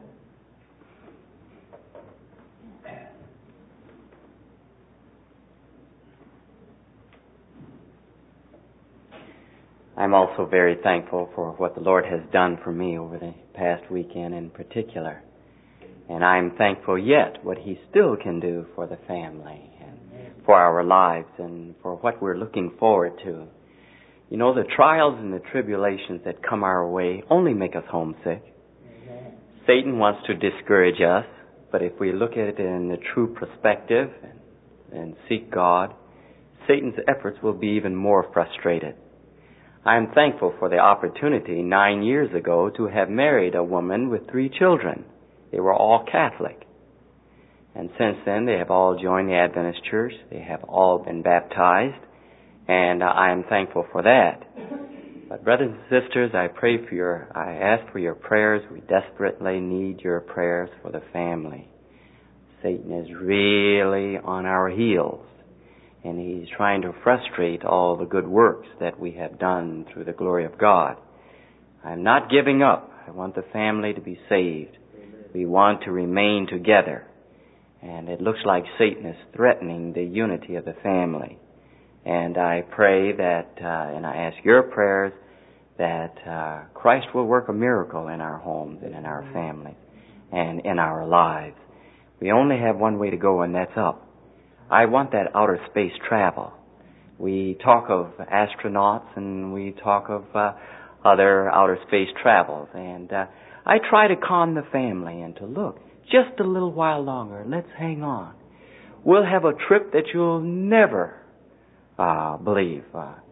I'm also very thankful for what the Lord has done for me over the past weekend in particular. And I'm thankful yet what He still can do for the family and for our lives and for what we're looking forward to. You know, the trials and the tribulations that come our way only make us homesick. Satan wants to discourage us, but if we look at it in the true perspective and seek God, Satan's efforts will be even more frustrated. I am thankful for the opportunity 9 years ago to have married a woman with 3 children. They were all Catholic. And since then, they have all joined the Adventist Church. They have all been baptized. And I am thankful for that. But brothers and sisters, I ask for your prayers. We desperately need your prayers for the family. Satan is really on our heels. And he's trying to frustrate all the good works that we have done through the glory of God. I'm not giving up. I want the family to be saved. We want to remain together. And it looks like Satan is threatening the unity of the family. And I pray that, and I ask your prayers, that Christ will work a miracle in our homes and in our families and in our lives. We only have one way to go, and that's up. I want that outer space travel. We talk of astronauts and we talk of other outer space travels. And I try to calm the family and to look, just a little while longer. Let's hang on. We'll have a trip that you'll never believe.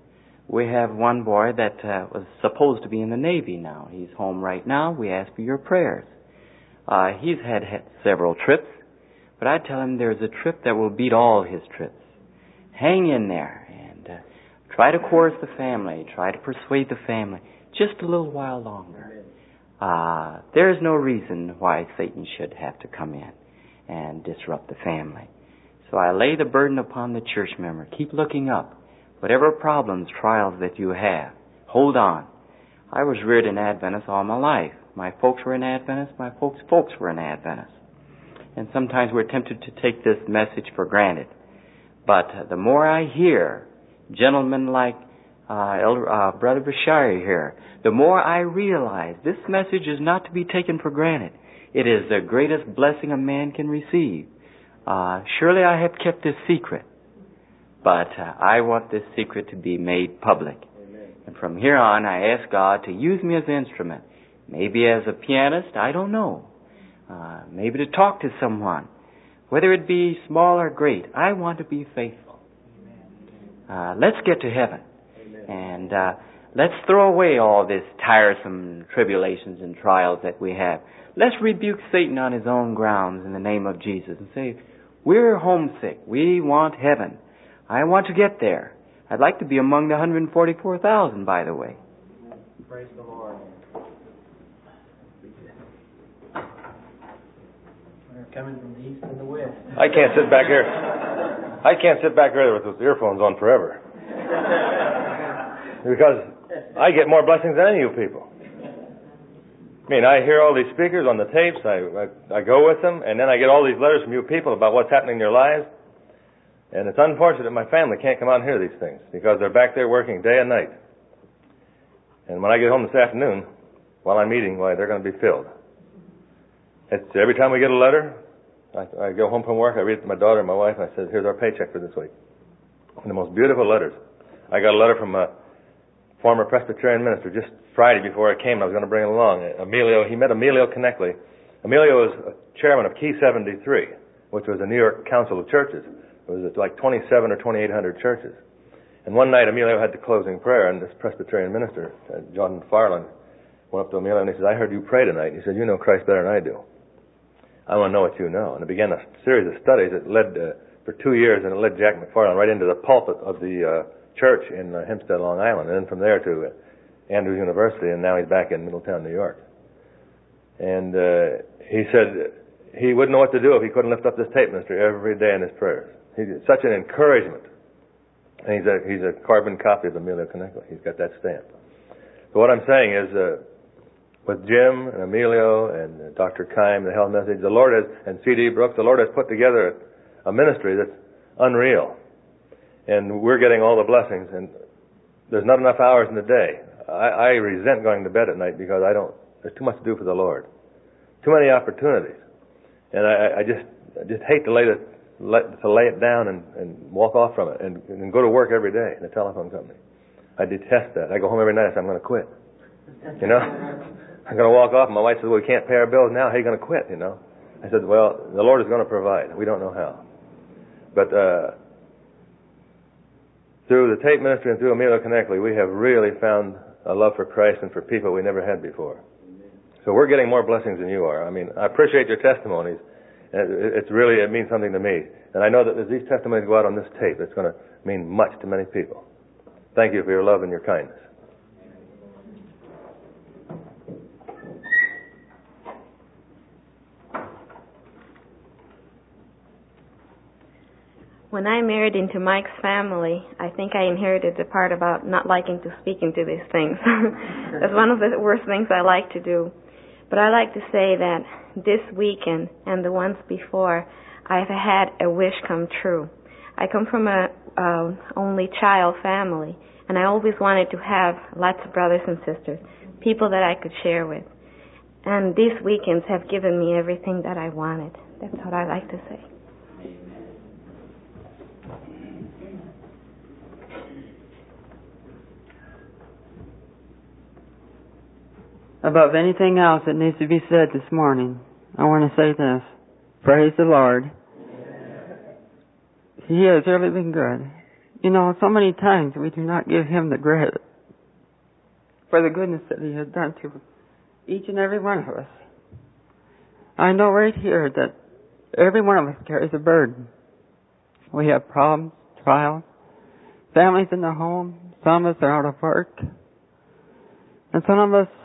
We have one boy that was supposed to be in the Navy now. He's home right now. We ask for your prayers. He's had several trips, but I tell him there's a trip that will beat all his trips. Hang in there and try to coerce the family. Try to persuade the family just a little while longer. There is no reason why Satan should have to come in and disrupt the family. So I lay the burden upon the church member. Keep looking up. Whatever problems, trials that you have, hold on. I was reared in Adventist all my life. My folks were in Adventist. My folks' folks were in Adventist. And sometimes we're tempted to take this message for granted. But the more I hear gentlemen like Brother Bashari here, the more I realize this message is not to be taken for granted. It is the greatest blessing a man can receive. Surely I have kept this secret, but I want this secret to be made public. Amen. And from here on, I ask God to use me as an instrument. Maybe as a pianist, I don't know. Maybe to talk to someone. Whether it be small or great, I want to be faithful. Let's get to heaven. Amen. And let's throw away all this tiresome tribulations and trials that we have. Let's rebuke Satan on his own grounds in the name of Jesus and say, we're homesick. We want heaven. I want to get there. I'd like to be among the 144,000, by the way. Praise the Lord. We're coming from the east and the west. I can't sit back here. I can't sit back here with those earphones on forever. Because I get more blessings than any of you people. I mean, I hear all these speakers on the tapes, I go with them, and then I get all these letters from you people about what's happening in your lives. And it's unfortunate my family can't come out and hear these things, because they're back there working day and night. And when I get home this afternoon, while I'm eating, they're going to be filled. It's every time we get a letter, I go home from work, I read it to my daughter and my wife, and I said, here's our paycheck for this week. And the most beautiful letters. I got a letter from a former Presbyterian minister just Friday before I came. I was going to bring it along. He met Emilio Conneckley. Emilio was chairman of Key 73, which was a New York Council of Churches. It was like 27 or 2,800 churches. And one night Emilio had the closing prayer, and this Presbyterian minister, John McFarland, went up to Emilio and he said, I heard you pray tonight. And he said, you know Christ better than I do. I want to know what you know. And it began a series of studies that led for 2 years, and it led Jack McFarland right into the pulpit of the church in Hempstead, Long Island, and then from there to Andrews University, and now he's back in Middletown, New York. And he said he wouldn't know what to do if he couldn't lift up this tape ministry every day in his prayers. He's such an encouragement. And he's a carbon copy of Emilio Conneckley. He's got that stamp. So what I'm saying is, with Jim and Emilio and Dr. Keim, the health message, the Lord has, and C.D. Brooks, the Lord has put together a ministry that's unreal. And we're getting all the blessings, and there's not enough hours in the day. I resent going to bed at night because there's too much to do for the Lord. Too many opportunities. And I just hate to lay it down and walk off from it and go to work every day in a telephone company. I detest that. I go home every night and say, I'm going to quit. You know? I'm going to walk off, and my wife says, well, we can't pay our bills now. How are you going to quit, you know? I said, well, the Lord is going to provide. We don't know how. But through the tape ministry and through Emilio Conneckley, we have really found a love for Christ and for people we never had before. So we're getting more blessings than you are. I mean, I appreciate your testimonies. It means something to me. And I know that as these testimonies go out on this tape, it's going to mean much to many people. Thank you for your love and your kindness. When I married into Mike's family, I think I inherited the part about not liking to speak into these things. That's one of the worst things I like to do. But I like to say that this weekend and the ones before, I've had a wish come true. I come from a only child family, and I always wanted to have lots of brothers and sisters, people that I could share with. And these weekends have given me everything that I wanted. That's what I like to say. Above anything else that needs to be said this morning, I want to say this. Praise the Lord. He has really been good. You know, so many times we do not give Him the credit for the goodness that He has done to each and every one of us. I know right here that every one of us carries a burden. We have problems, trials, families in the home. Some of us are out of work. And some of us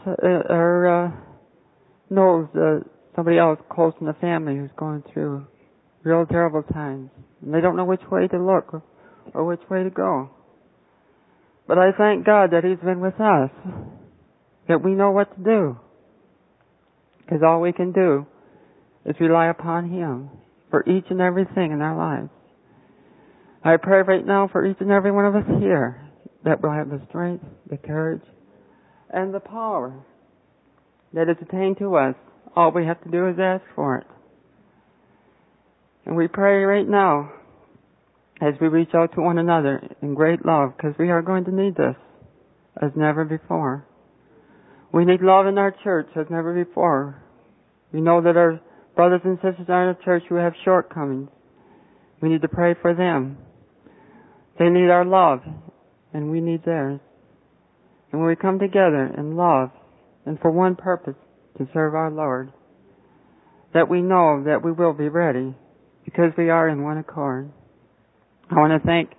knows somebody else close in the family who's going through real terrible times. And they don't know which way to look or which way to go. But I thank God that He's been with us, that we know what to do. Because all we can do is rely upon Him for each and everything in our lives. I pray right now for each and every one of us here that we'll have the strength, the courage, and the power that is attained to us. All we have to do is ask for it. And we pray right now as we reach out to one another in great love, because we are going to need this as never before. We need love in our church as never before. We know that our brothers and sisters in our church who have shortcomings, we need to pray for them. They need our love, and we need theirs. And when we come together in love and for one purpose, to serve our Lord, that we know that we will be ready because we are in one accord. I want to thank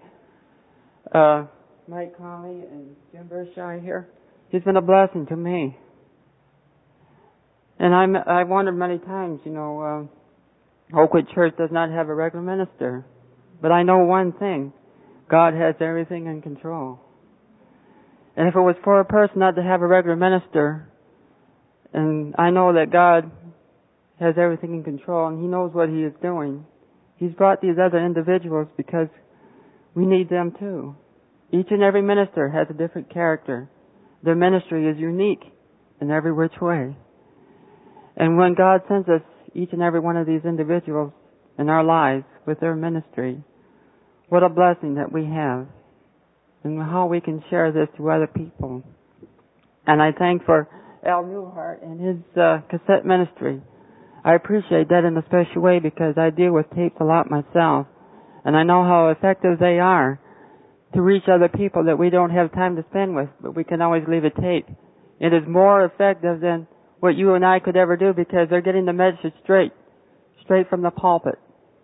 Mike Conley and Jim Bershai here. He's been a blessing to me. And I wondered many times, Oakwood Church does not have a regular minister. But I know one thing. God has everything in control. And if it was for a person not to have a regular minister, and I know that God has everything in control and He knows what He is doing, He's brought these other individuals because we need them too. Each and every minister has a different character. Their ministry is unique in every which way. And when God sends us each and every one of these individuals in our lives with their ministry, what a blessing that we have, and how we can share this to other people. And I thank for Al Newhart and his cassette ministry. I appreciate that in a special way because I deal with tapes a lot myself, and I know how effective they are to reach other people that we don't have time to spend with, but we can always leave a tape. It is more effective than what you and I could ever do because they're getting the message straight from the pulpit.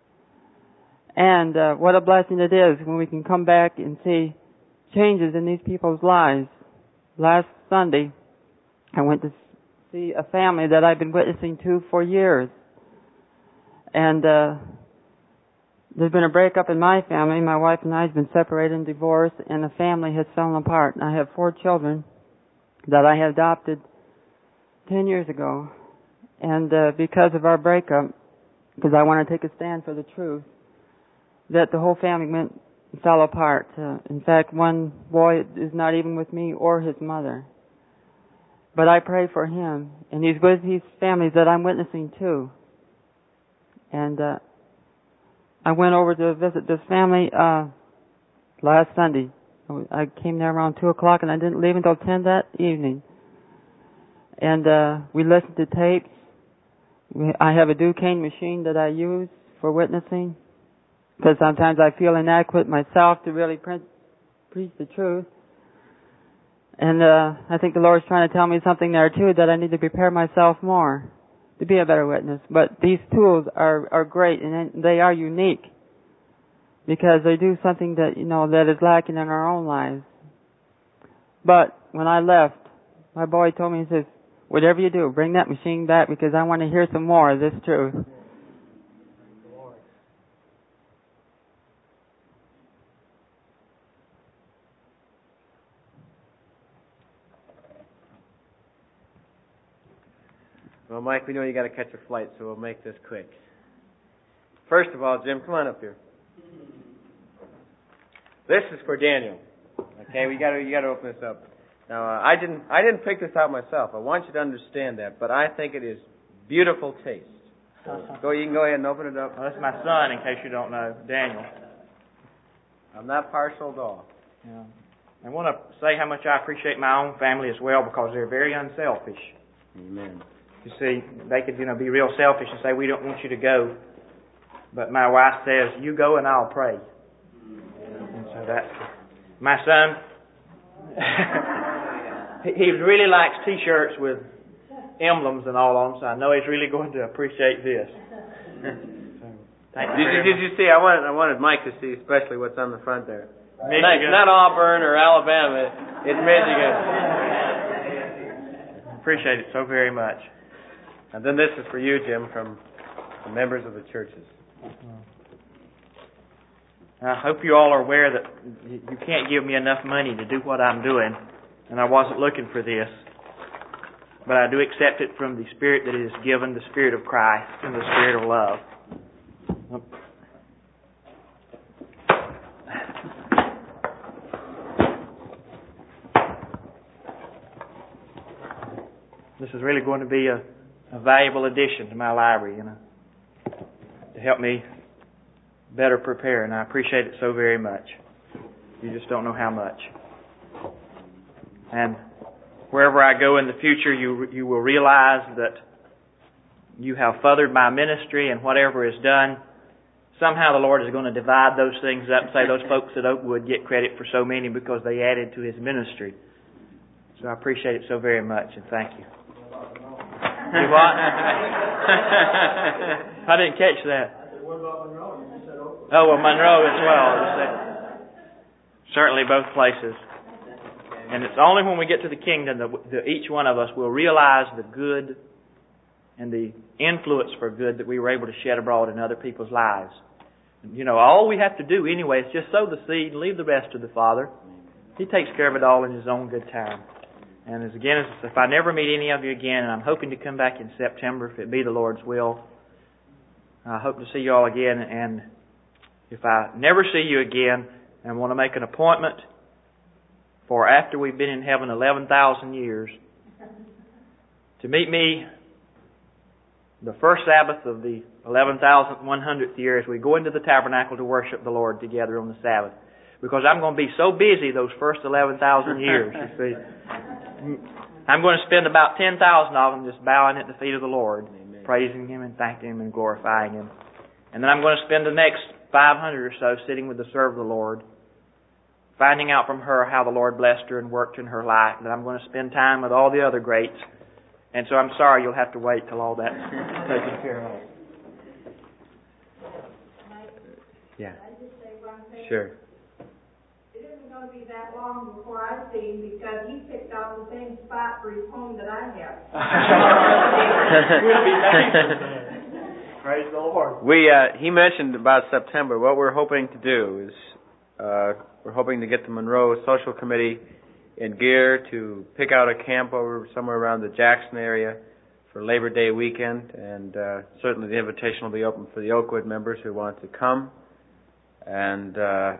And what a blessing it is when we can come back and see changes in these people's lives. Last Sunday, I went to see a family that I've been witnessing to for years. And there's been a breakup in my family. My wife and I have been separated and divorced, and the family has fallen apart. And I have 4 children that I had adopted 10 years ago. And because of our breakup, because I want to take a stand for the truth, that the whole family fell apart. In fact, one boy is not even with me or his mother. But I pray for him, and he's with these families that I'm witnessing to. And I went over to visit this family last Sunday. I came there around 2 o'clock, and I didn't leave until 10 that evening. And we listened to tapes. I have a Duquesne machine that I use for witnessing, because sometimes I feel inadequate myself to really preach the truth. And I think the Lord's trying to tell me something there too, that I need to prepare myself more to be a better witness. But these tools are great, and they are unique because they do something that that is lacking in our own lives. But when I left, my boy told me, he says, "Whatever you do, bring that machine back because I want to hear some more of this truth." Well, Mike, we know you got to catch a flight, so we'll make this quick. First of all, Jim, come on up here. This is for Daniel. Okay, you got to open this up. Now, I didn't pick this out myself. I want you to understand that, but I think it is beautiful taste. So you can go ahead and open it up. Well, that's my son, in case you don't know, Daniel. I'm not partial at all. Yeah. I want to say how much I appreciate my own family as well, because they're very unselfish. Amen. You see, they could, be real selfish and say, "We don't want you to go." But my wife says, "You go and I'll pray." And so My son, he really likes T-shirts with emblems and all on them, so I know he's really going to appreciate this. Thank you. Did you see? I wanted Mike to see especially what's on the front there. Michigan. Not Auburn or Alabama. It's Michigan. Appreciate it so very much. And then this is for you, Jim, from the members of the churches. I hope you all are aware that you can't give me enough money to do what I'm doing, and I wasn't looking for this. But I do accept it from the Spirit that is given, the Spirit of Christ and the Spirit of love. This is really going to be a valuable addition to my library, to help me better prepare, and I appreciate it so very much. You just don't know how much. And wherever I go in the future, you will realize that you have furthered my ministry, and whatever is done, somehow the Lord is going to divide those things up and say those folks at Oakwood get credit for so many because they added to His ministry. So I appreciate it so very much, and thank you. You what? I didn't catch that. What about Monroe? You said Oakwood. Oh, well, Monroe as well. Certainly both places. And it's only when we get to the kingdom that each one of us will realize the good and the influence for good that we were able to shed abroad in other people's lives. All we have to do anyway is just sow the seed and leave the rest to the Father. He takes care of it all in His own good time. And if I never meet any of you again, and I'm hoping to come back in September if it be the Lord's will, I hope to see you all again. And if I never see you again and want to make an appointment for after we've been in heaven 11,000 years, to meet me the first Sabbath of the 11,100th year as we go into the tabernacle to worship the Lord together on the Sabbath. Because I'm going to be so busy those first 11,000 years, you see. I'm going to spend about 10,000 of them just bowing at the feet of the Lord, Amen, praising Him and thanking Him and glorifying Him. And then I'm going to spend the next 500 or so sitting with the serve of the Lord, finding out from her how the Lord blessed her and worked in her life. And then I'm going to spend time with all the other greats. And so I'm sorry you'll have to wait till all that's taken care of. Yeah. Can I just say one thing? Sure. It isn't going to be that long before I see him because he picked out the same spot for his home that I have. We'll be thankful. Praise the Lord. He mentioned about September. What we're hoping to do is we're hoping to get the Monroe Social Committee in gear to pick out a camp over somewhere around the Jackson area for Labor Day weekend, and certainly the invitation will be open for the Oakwood members who want to come, and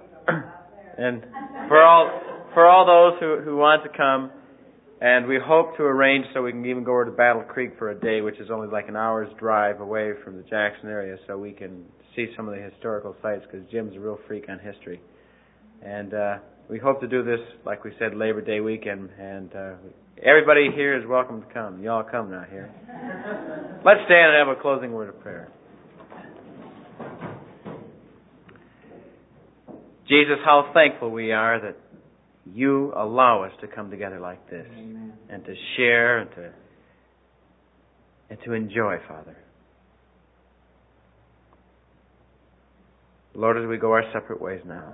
for all those who want to come. And we hope to arrange so we can even go over to Battle Creek for a day, which is only like an hour's drive away from the Jackson area, so we can see some of the historical sites, because Jim's a real freak on history. And we hope to do this, like we said, Labor Day weekend. And everybody here is welcome to come. You all come now here. Let's stand and have a closing word of prayer. Jesus, how thankful we are that You allow us to come together like this. Amen. And to share and to enjoy, Father. Lord, as we go our separate ways now,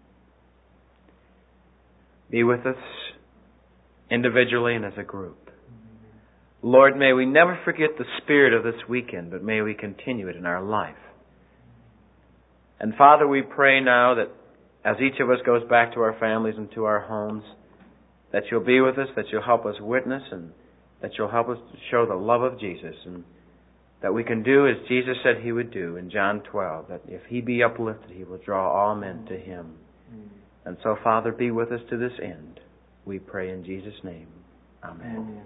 be with us individually and as a group. Lord, may we never forget the spirit of this weekend, but may we continue it in our life. And Father, we pray now that as each of us goes back to our families and to our homes, that You'll be with us, that You'll help us witness, and that You'll help us to show the love of Jesus, and that we can do as Jesus said He would do in John 12, that if He be uplifted, He will draw all men to Him. And so, Father, be with us to this end. We pray in Jesus' name. Amen.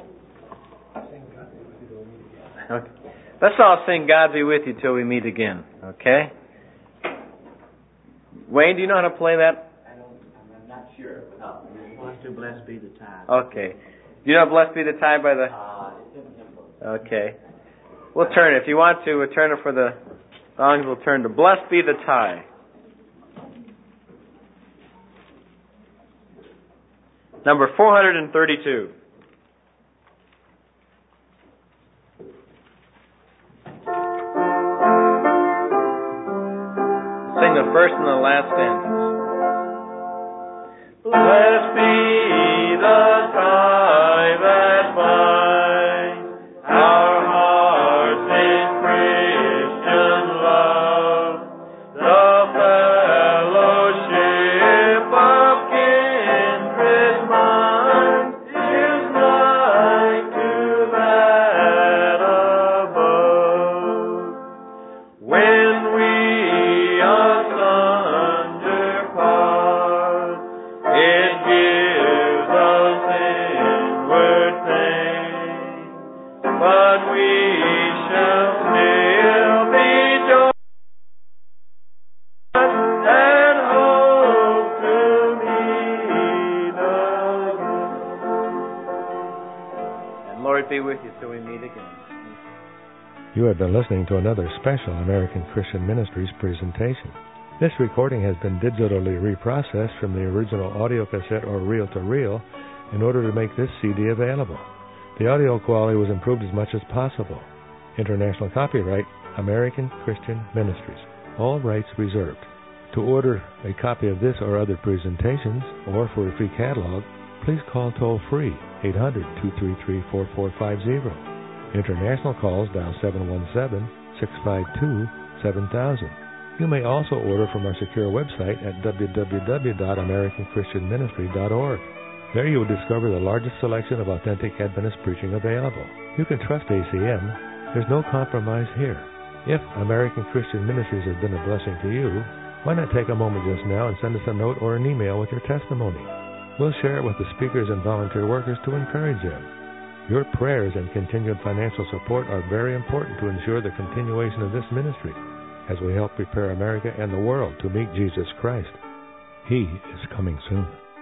Okay. Let's all sing God Be With You Till We Meet Again, okay? Wayne, do you know how to play that? I'm not sure. No. Let's do Blessed Be the Tide. Okay. Do you know Blessed Be the Tide by the... Okay. We'll turn it. If you want to, we'll turn it for the songs. We'll turn to Blessed Be the Tie. Number 432. Sing the first and the last stanzas. Blessed be the tie that binds our hearts in Christian love, the fellowship of kindred minds is like to that above. When we asunder part, it gives us inward pain, but we shall still be joined and hope to meet again. And Lord be with you till we meet again. You have been listening to another special American Christian Ministries presentation. This recording has been digitally reprocessed from the original audio cassette or reel-to-reel in order to make this CD available. The audio quality was improved as much as possible. International copyright, American Christian Ministries. All rights reserved. To order a copy of this or other presentations, or for a free catalog, please call toll-free 800-233-4450. International calls dial 717-652-7000. You may also order from our secure website at www.americanchristianministry.org. There you will discover the largest selection of authentic Adventist preaching available. You can trust ACM. There's no compromise here. If American Christian Ministries has been a blessing to you, why not take a moment just now and send us a note or an email with your testimony? We'll share it with the speakers and volunteer workers to encourage them. Your prayers and continued financial support are very important to ensure the continuation of this ministry as we help prepare America and the world to meet Jesus Christ. He is coming soon.